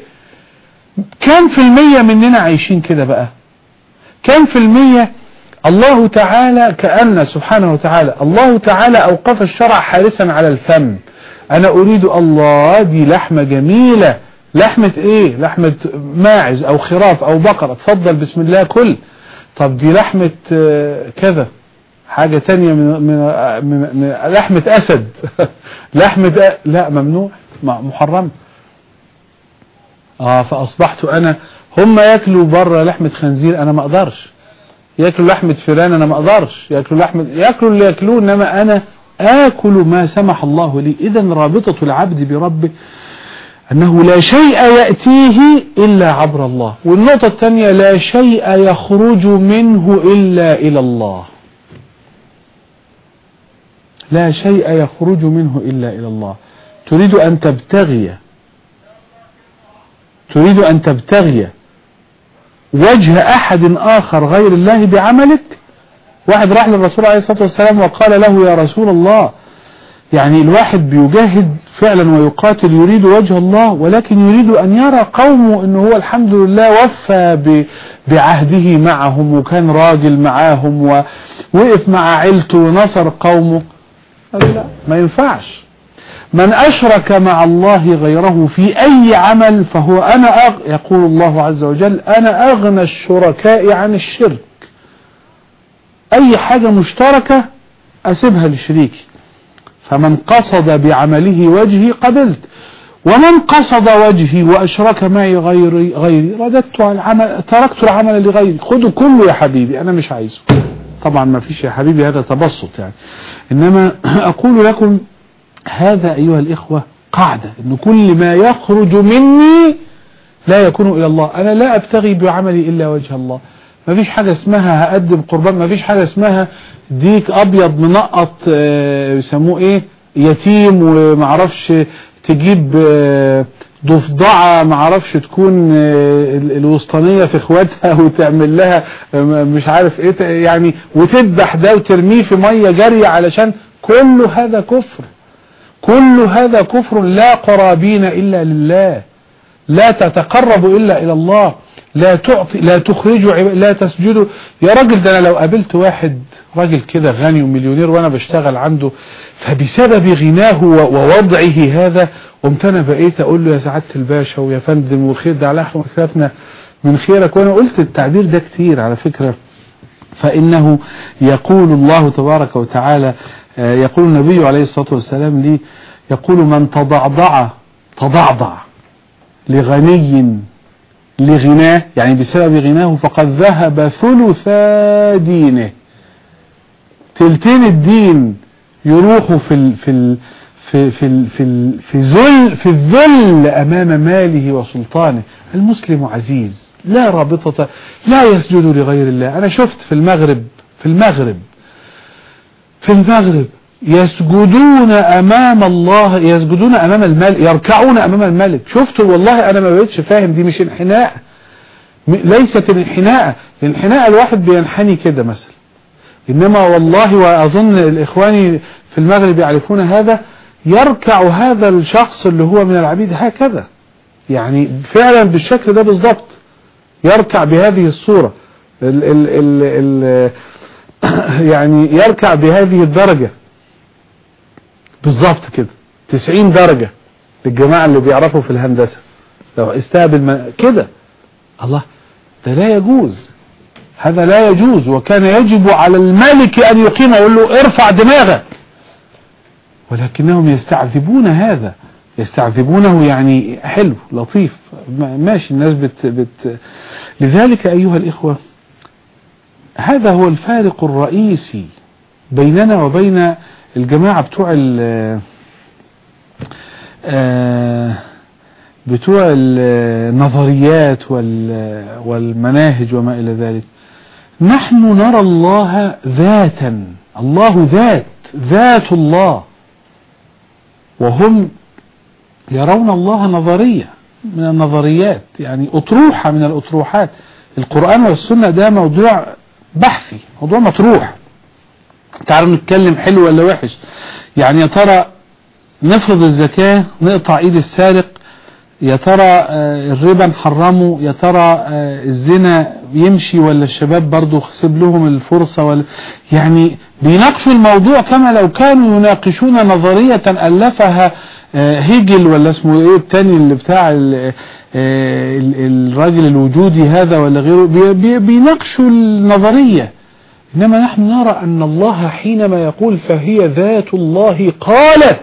كم في المية مننا عايشين كده بقى؟ كم في المية؟ الله تعالى كأن سبحانه وتعالى الله تعالى أوقف الشرع حارسا على الفم. أنا أريد الله دي لحمة جميلة، لحمة إيه؟ لحمة ماعز أو خراف أو بقرة، اتفضل بسم الله كل. طب دي لحمة كذا، حاجة تانية من لحمة أسد لحمة لا ممنوع، محرم. فأصبحت أنا، هم يأكلوا بره لحمة خنزير أنا ما أقدرش، يأكلوا لحمة فيران أنا ما أقدرش، يأكلوا اللي يأكلوه، إنما أنا آكل ما سمح الله لي. إذن رابطة العبد بربه أنه لا شيء يأتيه إلا عبر الله. والنقطة الثانية، لا شيء يخرج منه إلا إلى الله. لا شيء يخرج منه إلا إلى الله. تريد أن تبتغي وجه أحد آخر غير الله بعملك. واحد راح للرسول عليه الصلاة والسلام وقال له يا رسول الله، يعني الواحد بيجاهد فعلا ويقاتل يريد وجه الله، ولكن يريد أن يرى قومه أنه هو الحمد لله وفى بعهده معهم وكان راجل معاهم ووقف مع عيلته ونصر قومه. لا، ما ينفعش. من أشرك مع الله غيره في أي عمل فهو يقول الله عز وجل أنا أغنى الشركاء عن الشرك. أي حاجة مشتركة أسيبها لشريكي. فمن قصد بعمله وجهي قبلت، ومن قصد وجهي وأشرك معي غيري رددت على العمل، تركت العمل لغيري. خذوا كله يا حبيبي، أنا مش عايزه. طبعا ما فيش يا حبيبي، هذا تبسط يعني. إنما أقول لكم هذا أيها الإخوة قاعدة، إن كل ما يخرج مني لا يكون إلى الله. أنا لا أبتغي بعملي إلا وجه الله. ما فيش حاجة اسمها هقدم قربان، ما فيش حاجة اسمها ديك أبيض منقط يسموه إيه يتيم، ومعرفش تجيب ضفدعة معرفش تكون الوسطانية في اخواتها وتعمل لها مش عارف ايه يعني، وتذبح ده وترميه في مية جارية علشان. كل هذا كفر، كل هذا كفر. لا قرابين إلا لله، لا تتقرب إلا إلى الله، لا تعطي، لا تخرجوا، لا تسجدوا. يا راجل ده أنا لو قابلت واحد راجل كده غني ومليونير وأنا بشتغل عنده، فبسبب غناه ووضعه هذا قمت أنا بقيت أقول له يا سعادة الباشا ويا فندم وخير ده على حسابنا من خيرك. وأنا قلت التعبير ده كتير على فكرة. فإنه يقول الله تبارك وتعالى، يقول النبي عليه الصلاة والسلام لي، يقول من تضعضع لغني لغناه، يعني بسبب غناه، فقد ذهب ثلثا دينه. تلتين الدين يروح في الذل أمام ماله وسلطانه. المسلم عزيز لا رابطة، لا يسجد لغير الله. أنا شفت في المغرب يسجدون أمام الله، يسجدون أمام الملك، يركعون أمام الملك. شفت والله أنا ما بقيتش فاهم، دي مش انحناء، ليست الانحناء الواحد بينحني كده مثلا، إنما والله وأظن الإخواني في المغرب يعرفون هذا، يركع هذا الشخص اللي هو من العبيد هكذا، يعني فعلا بالشكل ده بالضبط، يركع بهذه الصورة يعني يركع بهذه الدرجة بالضبط كده، 90 درجة للجماعة اللي بيعرفوا في الهندسة، لو استقبل كده. الله، ده لا يجوز، هذا لا يجوز، وكان يجب على الملك أن يقيم ويقول له ارفع دماغك، ولكنهم يستعذبون هذا، يستعذبونه، يعني حلو لطيف ماشي، الناس لذلك أيها الإخوة، هذا هو الفارق الرئيسي بيننا وبين الجماعة بتوع النظريات والمناهج وما إلى ذلك. نحن نرى الله ذاتا، الله ذات الله، وهم يرون الله نظرية من النظريات، يعني أطروحة من الأطروحات. القرآن والسنة ده موضوع بحثي، موضوع مطروح، تعالوا نتكلم حلو ولا وحش، يعني يا ترى نفرض الزكاة نقطع ايد السارق، يا ترى الربا نحرمه، يا ترى الزنا يمشي ولا الشباب برضو خسب لهم الفرصة، ولا يعني بيناقشوا الموضوع كما لو كانوا يناقشون نظرية ألفها هيجل ولا اسمه ايه التاني اللي بتاع الراجل الوجودي هذا ولا غيره، بيناقشوا النظرية. إنما نحن نرى أن الله حينما يقول فهي ذات الله قالت،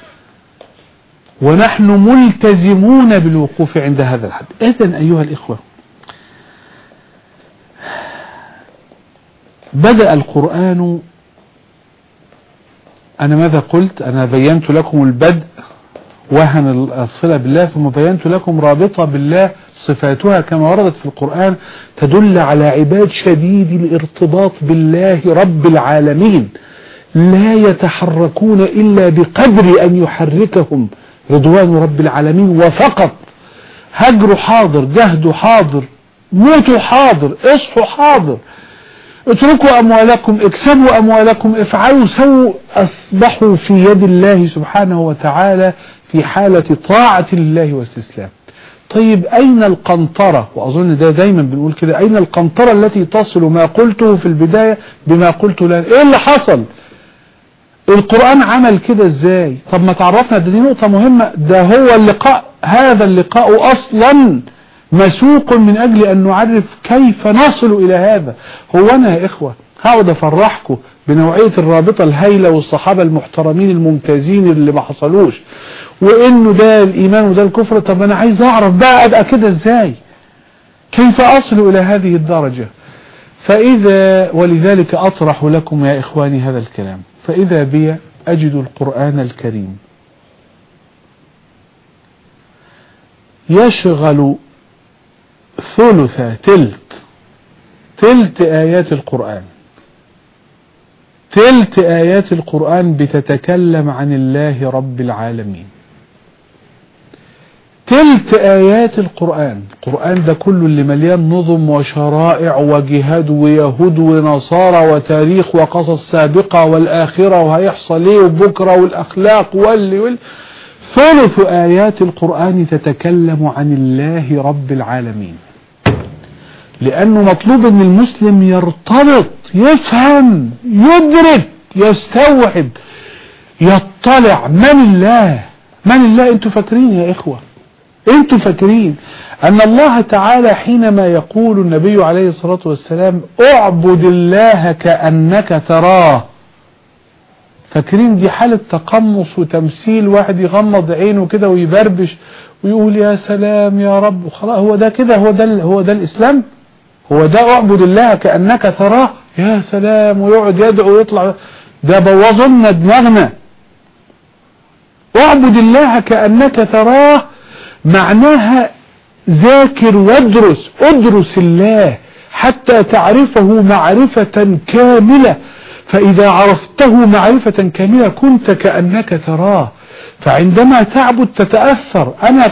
ونحن ملتزمون بالوقوف عند هذا الحد. إذن أيها الإخوة، بدأ القرآن، أنا ماذا قلت؟ أنا بينت لكم البدء وهن الصلة بالله، ثم بينت لكم رابطة بالله صفاتها كما وردت في القرآن تدل على عباد شديد الارتباط بالله رب العالمين، لا يتحركون إلا بقدر أن يحركهم رضوان رب العالمين وفقط. هجروا حاضر، جهدوا حاضر، موتوا حاضر، اصحوا حاضر، اتركوا أموالكم، اكسبوا أموالكم، افعلوا سووا، أصبحوا في يد الله سبحانه وتعالى في حالة طاعة الله واستسلام. طيب أين القنطرة؟ وأظن ده دايما بنقول كده، أين القنطرة التي تصل ما قلته في البداية بما قلته الآن؟ إيه اللي حصل؟ القرآن عمل كده إزاي؟ طب ما تعرفنا، دي نقطة مهمة، ده هو اللقاء، هذا اللقاء أصلا مسوق من أجل أن نعرف كيف نصل إلى هذا. هو أنا يا إخوة هقعد أفرحكم بنوعية الرابطة الهائلة والصحابة المحترمين الممتازين اللي ما حصلوش، وإنه ده الإيمان وده الكفر؟ طب أنا عايز أعرف بقى أبقى كده إزاي، كيف أصل إلى هذه الدرجة؟ ولذلك أطرح لكم يا إخواني هذا الكلام، فإذا بي أجد القرآن الكريم يشغل تلت آيات القرآن، تلت آيات القرآن بتتكلم عن الله رب العالمين، تلت آيات القرآن ده كله اللي مليان نظم وشرائع وجهاد ويهود ونصارى وتاريخ وقصص سابقة والآخرة وهيحصل ايه وبكرة والأخلاق ثلث آيات القرآن تتكلم عن الله رب العالمين، لأنه مطلوب أن المسلم يرتبط، يفهم، يدرك، يستوعب، يطلع. من الله؟ أنتوا فاكرين يا إخوة، أنتوا فاكرين أن الله تعالى حينما يقول النبي عليه الصلاة والسلام اعبد الله كأنك تراه، فاكرين دي حالة تقمص وتمثيل، واحد يغمض عينه كده ويبربش ويقول يا سلام يا رب، خلاص هو ده كده، هو ده الإسلام، هو ده اعبد الله كأنك تراه، يا سلام، ويقعد يدعو ويطلع، ده بوظنا دماغنا. اعبد الله كأنك تراه معناها ذاكر وادرس، ادرس الله حتى تعرفه معرفة كاملة، فإذا عرفته معرفة كاملة كنت كأنك تراه، فعندما تعبد تتأثر. أنا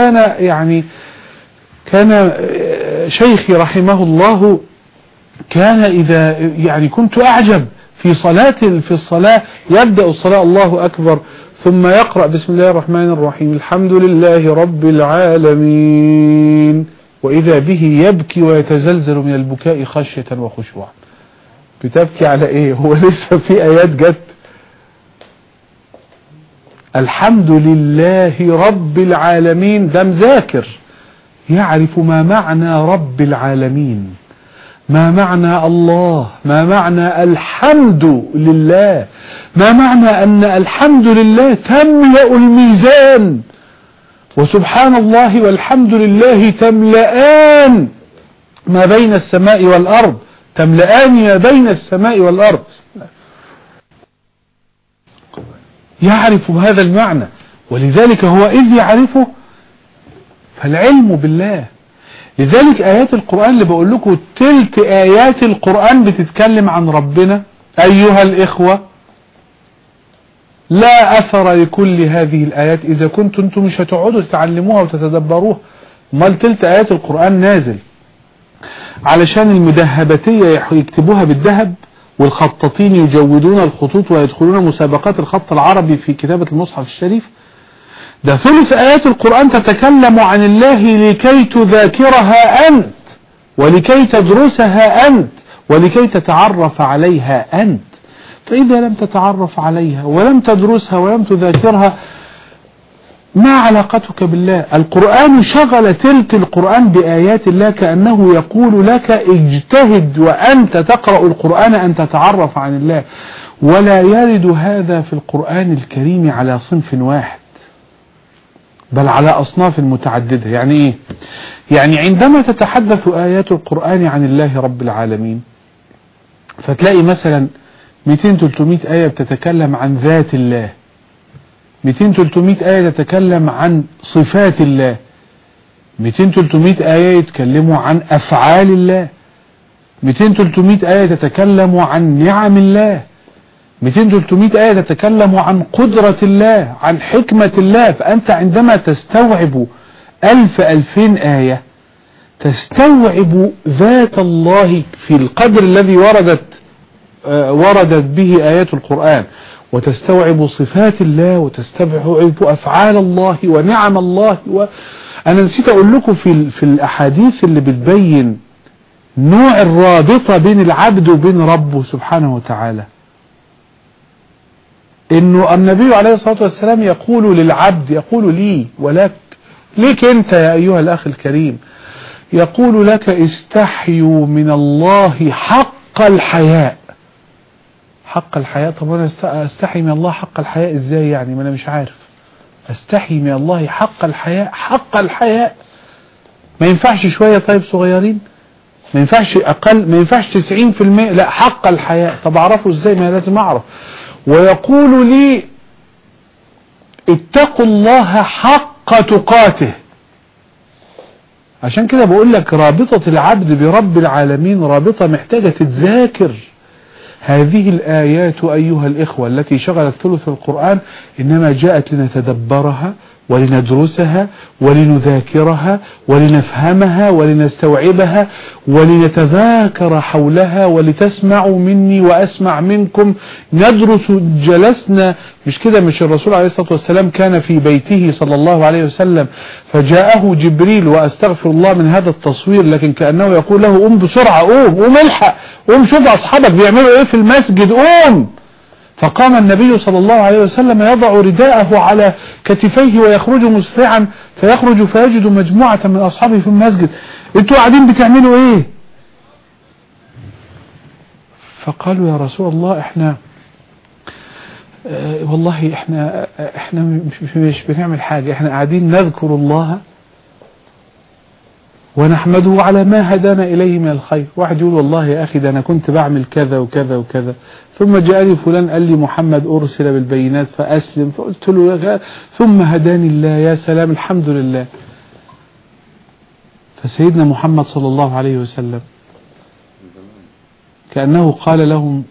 كان شيخي رحمه الله كان إذا كنت أعجب في الصلاة يبدأ الصلاة الله أكبر ثم يقرأ بسم الله الرحمن الرحيم الحمد لله رب العالمين، وإذا به يبكي ويتزلزل من البكاء خشية وخشوعا. بتبكي على ايه؟ هو لسه في آيات جت. الحمد لله رب العالمين، ده مذاكر يعرف ما معنى رب العالمين، ما معنى الله، ما معنى الحمد لله، ما معنى أن الحمد لله تملأ الميزان، وسبحان الله والحمد لله تملأان ما بين السماء والأرض، تملأان ما بين السماء والأرض. يعرف هذا المعنى، ولذلك هو إذ يعرفه فالعلم بالله. لذلك آيات القرآن اللي بقول لكم تلت آيات القرآن بتتكلم عن ربنا أيها الإخوة، لا أثر لكل هذه الآيات إذا كنتم انتم مش هتقعدوا تتعلموها وتتدبروها. امال تلت آيات القرآن نازل علشان المدهبتية يكتبوها بالذهب، والخطاطين يجودون الخطوط ويدخلون مسابقات الخط العربي في كتابة المصحف الشريف. ده ثلث آيات القرآن تتكلم عن الله لكي تذاكرها أنت، ولكي تدرسها أنت، ولكي تتعرف عليها أنت. فإذا لم تتعرف عليها ولم تدرسها ولم تذاكرها ما علاقتك بالله؟ القرآن شغل تلك القرآن بآيات الله كأنه يقول لك اجتهد وأنت تقرأ القرآن أن تتعرف عن الله. ولا يرد هذا في القرآن الكريم على صنف واحد، بل على أصناف متعددة. يعني إيه؟ يعني عندما تتحدث آيات القرآن عن الله رب العالمين فتلاقي مثلا 200-300 آية بتتكلم عن ذات الله، 200-300 آية تتكلم عن صفات الله، 200-300 آية يتكلموا عن أفعال الله، 200-300 آية تتكلم عن نعم الله، 200-300 آية تتكلم عن قدرة الله، عن حكمة الله. فأنت عندما تستوعب 1000-2000 آية تستوعب ذات الله في القدر الذي وردت به آيات القرآن، وتستوعب صفات الله، وتستوعب أفعال الله ونعم الله. أنا نسيت أقول لكم في الأحاديث اللي بتبين نوع الرابطة بين العبد وبين ربه سبحانه وتعالى، إنه النبي عليه الصلاة والسلام يقول للعبد، يقول لي ولك، ليك أنت يا أيها الأخ الكريم، يقول لك استحيوا من الله حق الحياء. حق الحياء؟ طب أنا استحي من الله حق الحياء إزاي يعني؟ ما أنا مش عارف. استحي من الله حق الحياء، حق الحياء ما ينفعش شوية طيب صغيرين؟ ما ينفعش أقل؟ ما ينفعش 90%؟ لا، حق الحياء. طب أعرفه إزاي؟ ما لازم أعرف. ويقول لي اتقوا الله حق تقاته. عشان كده بقول لك رابطة العبد برب العالمين رابطة محتاجة تتذاكر. هذه الآيات أيها الإخوة التي شغلت ثلث القرآن إنما جاءت لنتدبرها ولندرسها ولنذاكرها ولنفهمها ولنستوعبها ولنتذاكر حولها، ولتسمعوا مني وأسمع منكم. ندرس، جلسنا، مش كده؟ مش الرسول عليه الصلاة والسلام كان في بيته صلى الله عليه وسلم فجاءه جبريل، وأستغفر الله من هذا التصوير، لكن كأنه يقول له قوم بسرعة، قوم الحق، قوم شوف أصحابك بيعملوا إيه في المسجد، قوم. فقام النبي صلى الله عليه وسلم يضع رداءه على كتفيه ويخرج مسرعا، فيخرج فيجد مجموعة من أصحابه في المسجد. انتوا قاعدين بتعملوا ايه؟ فقالوا يا رسول الله احنا والله احنا مش بنعمل حاجة، احنا قاعدين نذكر الله ونحمده على ما هدانا إليه من الخير. واحد يقول والله يا أخي ده أنا كنت بعمل كذا وكذا وكذا، ثم جاءني فلان قال لي محمد أرسل بالبينات فأسلم، فقلت له ثم هداني الله. يا سلام، الحمد لله. فسيدنا محمد صلى الله عليه وسلم كأنه قال لهم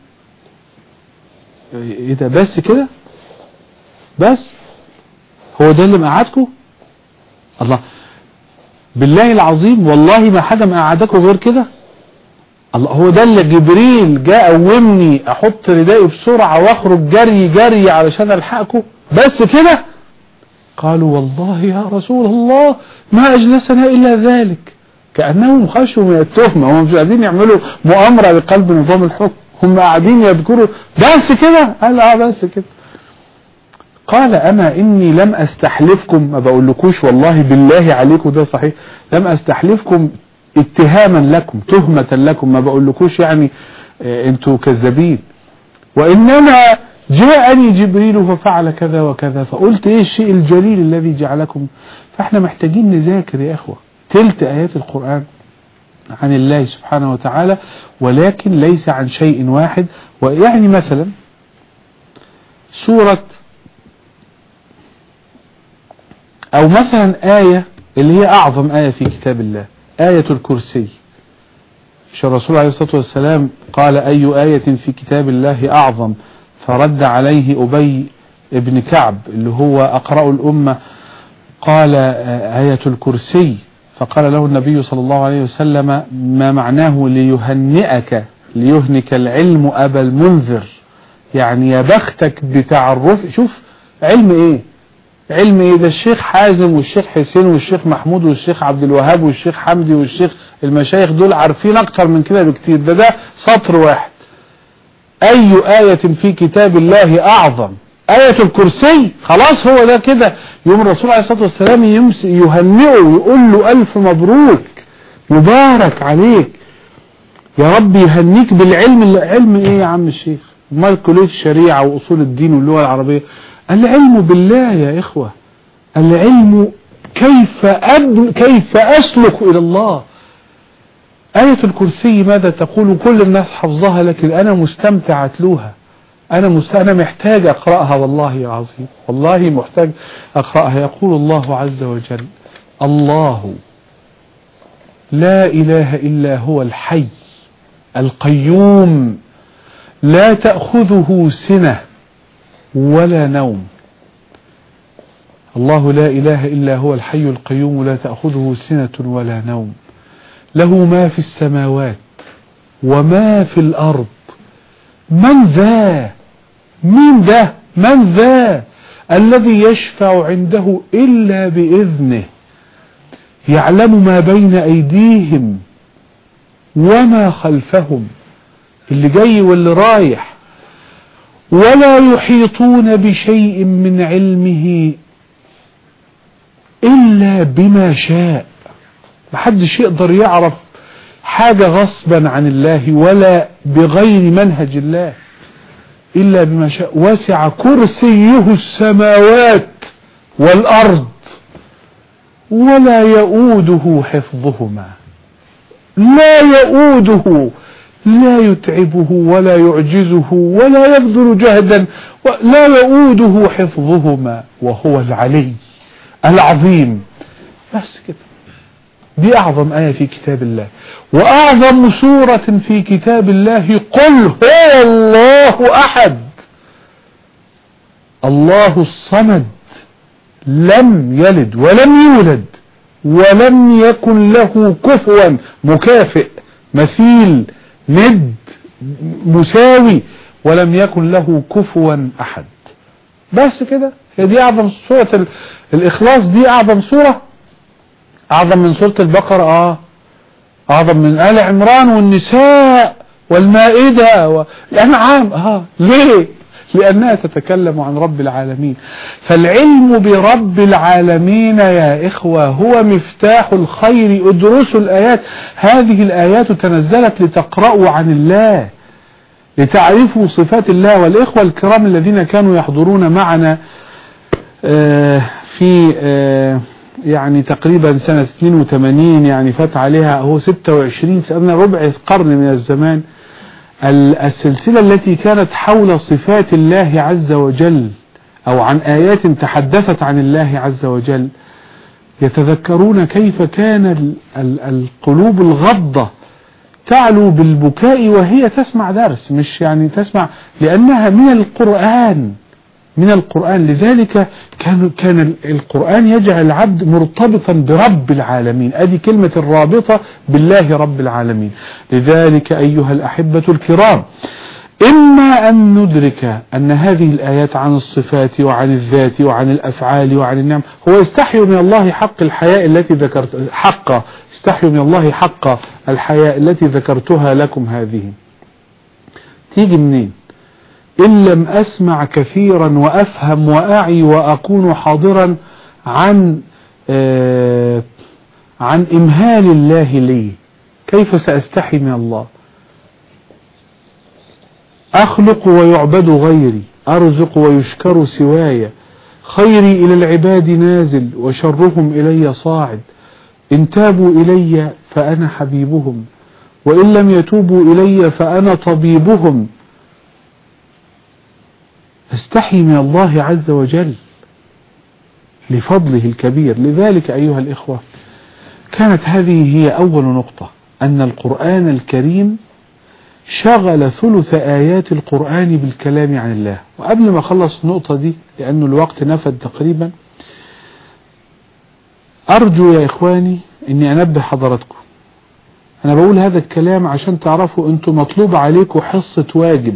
ايه ده بس كده؟ بس هو ده اللي مقعدكم؟ الله، بالله العظيم والله ما حدا مقعدكم غير كده. الله، هو ده اللي جبريل جاء قومني احط ردائي بسرعة واخرج جري جري علشان الحقكم بس كده؟ قالوا والله يا رسول الله ما اجلسنا الا ذلك. كأنهم خشوا من التهمة، هم مش قاعدين يعملوا مؤامرة بقلب نظام الحكم، هم قاعدين يذكروا بس كده. قال بس كده. قال أما إني لم أستحلفكم، ما بقولكوش والله بالله عليكم ده صحيح، لم أستحلفكم اتهاما لكم تهمة لكم، ما بقولكوش يعني انتوا كذابين، وإنما جاءني جبريل ففعل كذا وكذا، فقلت ايه الشيء الجليل الذي جعلكم. فاحنا محتاجين نذاكر يا اخوة تلت آيات القرآن عن الله سبحانه وتعالى، ولكن ليس عن شيء واحد. ويعني مثلا سورة او مثلا آية اللي هي اعظم آية في كتاب الله، آية الكرسي. مش الرسول عليه الصلاة والسلام قال اي آية في كتاب الله اعظم؟ فرد عليه أبي ابن كعب اللي هو أقرأ الأمة قال آية الكرسي. فقال له النبي صلى الله عليه وسلم ما معناه ليهنئك ليهنك العلم أبا المنذر، يعني يا بختك بتعرف. شوف علم ايه، علم ايه ده؟ الشيخ حازم والشيخ حسين والشيخ محمود والشيخ عبد الوهاب والشيخ حمدي والشيخ المشايخ دول عارفين اكتر من كده بكتير. ده سطر واحد. اي آية في كتاب الله اعظم؟ آية الكرسي. خلاص هو ده كده. يوم الرسول عليه الصلاة والسلام يهنئه ويقول له الف مبروك مبارك عليك يا رب يهنيك بالعلم. العلم ايه يا عم الشيخ؟ امال كلية الشريعة واصول الدين واللغة العربية؟ العلم بالله يا اخوة، العلم كيف اسلك الى الله. آية الكرسي ماذا تقول؟ كل الناس حفظها لكن انا مستمتع اتلوها. انا محتاج اقرأها والله العظيم، والله محتاج اقرأها. يقول الله عز وجل الله لا اله الا هو الحي القيوم لا تأخذه سنة ولا نوم. الله لا إله إلا هو الحي القيوم لا تأخذه سنة ولا نوم، له ما في السماوات وما في الأرض. من ذا؟ مين ده؟ من ذا الذي يشفع عنده إلا بإذنه، يعلم ما بين أيديهم وما خلفهم، اللي جاي واللي رايح، ولا يحيطون بشيء من علمه إلا بما شاء. محدش يقدر يعرف حاجة غصبا عن الله ولا بغير منهج الله إلا بما شاء. وسع كرسيه السماوات والأرض ولا يؤوده حفظهما. لا يؤوده، لا يتعبه ولا يعجزه ولا يبذل جهدا، لا يؤوده حفظهما وهو العلي العظيم. بس كده. دي أعظم آية في كتاب الله، وأعظم سورة في كتاب الله قل هو الله أحد الله الصمد لم يلد ولم يولد ولم يكن له كفوا مكافئ مثيل ند مساوي، ولم يكن له كفوا أحد. بس كده. هي دي أعظم سورة الإخلاص. دي أعظم سورة، أعظم من سورة البقرة، أعظم من آل عمران والنساء والمائدة والأنعام. ليه؟ لأنها تتكلم عن رب العالمين. فالعلم برب العالمين يا إخوة هو مفتاح الخير. ادرسوا الآيات. هذه الآيات تنزلت لتقرأوا عن الله، لتعرفوا صفات الله. والإخوة الكرام الذين كانوا يحضرون معنا في يعني تقريبا سنة 82، يعني فات عليها هو 26 سنة، ربع قرن من الزمان، السلسلة التي كانت حول صفات الله عز وجل أو عن آيات تحدثت عن الله عز وجل، يتذكرون كيف كان القلوب الغضة تعلو بالبكاء وهي تسمع درس، مش يعني تسمع لأنها من القرآن. لذلك كان القرآن يجعل العبد مرتبطا برب العالمين. ادي كلمة الرابطة بالله رب العالمين. لذلك أيها الأحبة الكرام، إما أن ندرك أن هذه الآيات عن الصفات وعن الذات وعن الأفعال وعن النعم، هو يستحي من الله حق الحياء التي استحيوا من الله حق الحياء التي ذكرتها لكم. هذه تيجي منين؟ إن لم أسمع كثيرا وأفهم وأعي وأكون حاضرا عن إمهال الله لي، كيف سأستحي من الله؟ أخلق ويعبد غيري، أرزق ويشكر سواي، خيري إلى العباد نازل وشرهم إلي صاعد، إن تابوا إلي فأنا حبيبهم، وإن لم يتوبوا إلي فأنا طبيبهم. استحي من الله عز وجل لفضله الكبير. لذلك أيها الإخوة، كانت هذه هي أول نقطة، أن القرآن الكريم شغل ثلث آيات القرآن بالكلام عن الله. وقبل ما أخلص النقطة دي لأنه الوقت نفد تقريبا، أرجو يا إخواني أني أنبه حضراتكم. أنا بقول هذا الكلام عشان تعرفوا أنتم مطلوب عليكم حصة واجب،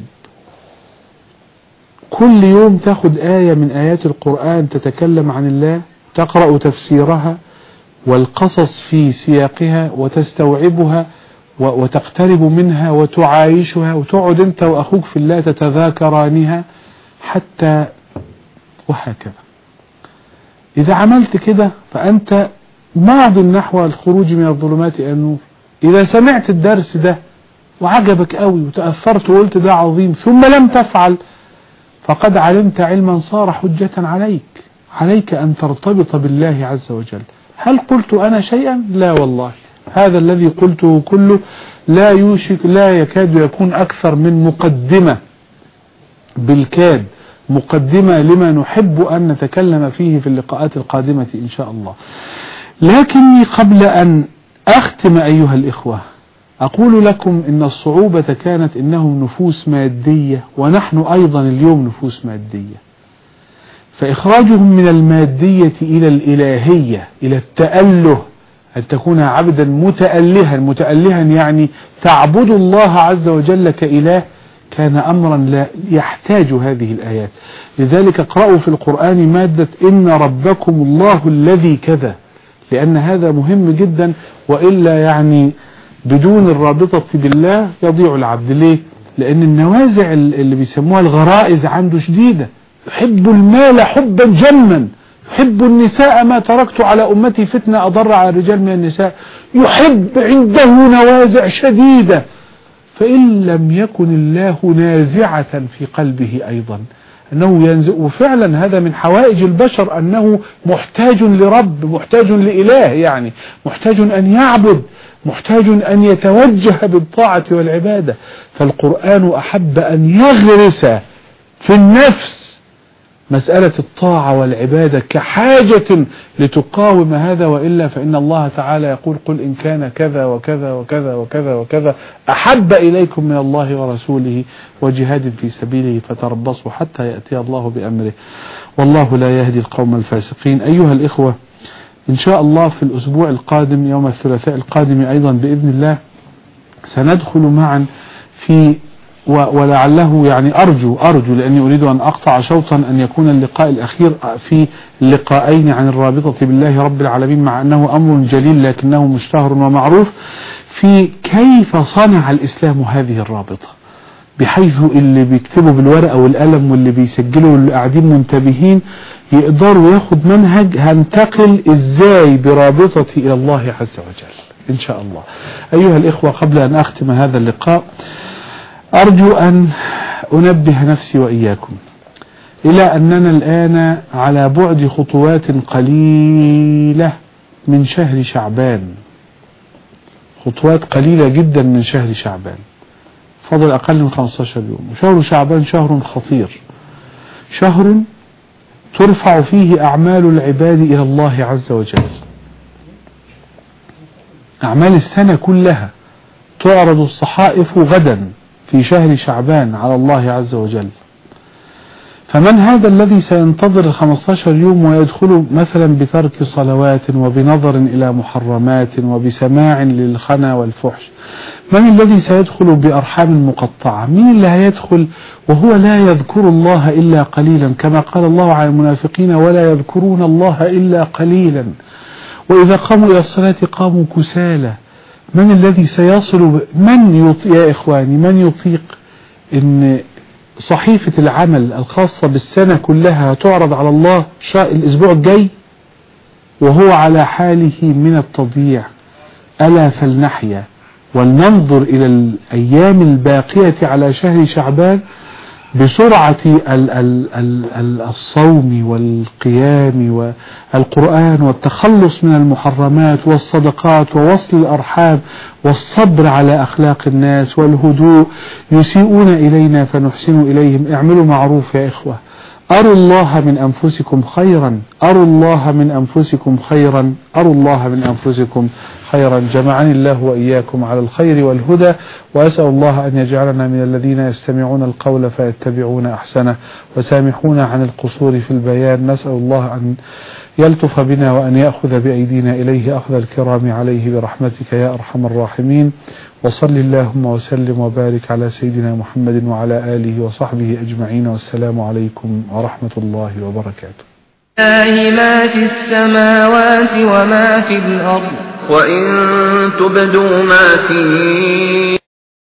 كل يوم تاخد آية من آيات القرآن تتكلم عن الله، تقرأ تفسيرها والقصص في سياقها وتستوعبها وتقترب منها وتعايشها، وتقعد أنت وأخوك في الله تتذاكرانها حتى وهكذا. إذا عملت كده فأنت ماض نحو الخروج من الظلمات إلى النور. إذا سمعت الدرس ده وعجبك قوي وتأثرت وقلت ده عظيم ثم لم تفعل، فقد علمت علما صار حجة عليك أن ترتبط بالله عز وجل. هل قلت أنا شيئا؟ لا والله، هذا الذي قلته كله لا يكاد يكون أكثر من مقدمة بالكاد، مقدمة لما نحب أن نتكلم فيه في اللقاءات القادمة إن شاء الله. لكني قبل أن أختم أيها الإخوة أقول لكم إن الصعوبة كانت إنهم نفوس مادية، ونحن أيضا اليوم نفوس مادية، فإخراجهم من المادية إلى الإلهية، إلى التأله، أن تكون عبدا متألها يعني تعبد الله عز وجل كإله، كان أمرا لا يحتاج هذه الآيات. لذلك اقرأوا في القرآن مادة إن ربكم الله الذي كذا، لأن هذا مهم جدا، وإلا يعني بدون الرابطة بالله يضيع العبد. ليه؟ لأن النوازع اللي بيسموها الغرائز عنده شديدة، يحب المال حبا جما، يحب النساء ما تركت على أمتي فتنة أضر على الرجال من النساء، يحب عنده نوازع شديدة، فإن لم يكن الله نازعة في قلبه أيضا أنه ينزع. وفعلا هذا من حوائج البشر، أنه محتاج لرب، محتاج لإله، يعني محتاج أن يعبد، محتاج أن يتوجه بالطاعة والعبادة. فالقرآن أحب أن يغرس في النفس مسألة الطاعة والعبادة كحاجة لتقاوم هذا، وإلا فإن الله تعالى يقول قل إن كان كذا وكذا وكذا وكذا وكذا أحب إليكم من الله ورسوله وجهاد في سبيله فتربصوا حتى يأتي الله بأمره والله لا يهدي القوم الفاسقين. أيها الإخوة، إن شاء الله في الأسبوع القادم يوم الثلاثاء القادم أيضا بإذن الله سندخل معا في ولعله يعني أرجو لأني أريد أن أقطع شوطا أن يكون اللقاء الأخير في اللقاءين عن الرابطة بالله رب العالمين، مع أنه أمر جليل لكنه مشتهر ومعروف، في كيف صنع الإسلام هذه الرابطة، بحيث اللي بيكتبوا بالورقة والقلم واللي بيسجلوا واللي قاعدين منتبهين يقدروا ياخد منهج هنتقل إزاي برابطتي إلى الله عز وجل إن شاء الله. أيها الإخوة، قبل أن أختم هذا اللقاء أرجو أن أنبه نفسي وإياكم إلى أننا الآن على بعد خطوات قليلة من شهر شعبان، خطوات قليلة جدا من شهر شعبان، فضل أقل من 15 يوم. وشهر شعبان شهر خطير، شهر ترفع فيه أعمال العباد إلى الله عز وجل، أعمال السنة كلها تعرض الصحائف غدا في شهر شعبان على الله عز وجل. فمن هذا الذي سينتظر 15 يوم ويدخل مثلا بترك صلوات وبنظر إلى محرمات وبسماع للخنا والفحش؟ من الذي سيدخل بأرحام مقطعة؟ مين اللي هيدخل وهو لا يذكر الله إلا قليلا، كما قال الله على المنافقين ولا يذكرون الله إلا قليلا، وإذا قاموا إلى الصلاة قاموا كسالى؟ من الذي سيصل يا إخواني من يطيق إن صحيفة العمل الخاصة بالسنة كلها تعرض على الله الأسبوع الجاي وهو على حاله من التضييع؟ ألا فلنحيا ولننظر إلى الأيام الباقية على شهر شعبان بسرعة الصوم والقيام والقرآن والتخلص من المحرمات والصدقات ووصل الأرحام والصبر على أخلاق الناس والهدوء. يسيئون إلينا فنحسن إليهم. اعملوا معروف يا إخوة، أروا الله من أنفسكم خيرا، أروا الله من أنفسكم خيرا، أروا الله من أنفسكم خيرا. جمعني الله وإياكم على الخير والهدى، وأسأل الله أن يجعلنا من الذين يستمعون القول فيتبعون أحسنه. وسامحونا عن القصور في البيان. نسأل الله أن يلطف بنا وأن يأخذ بأيدينا إليه أخذ الكرام عليه برحمتك يا أرحم الراحمين. وصل اللهم وسلم وبارك على سيدنا محمد وعلى آله وصحبه أجمعين، والسلام عليكم ورحمة الله وبركاته. لله ما في السماوات وما في الأرض، وإن تبدوا ما في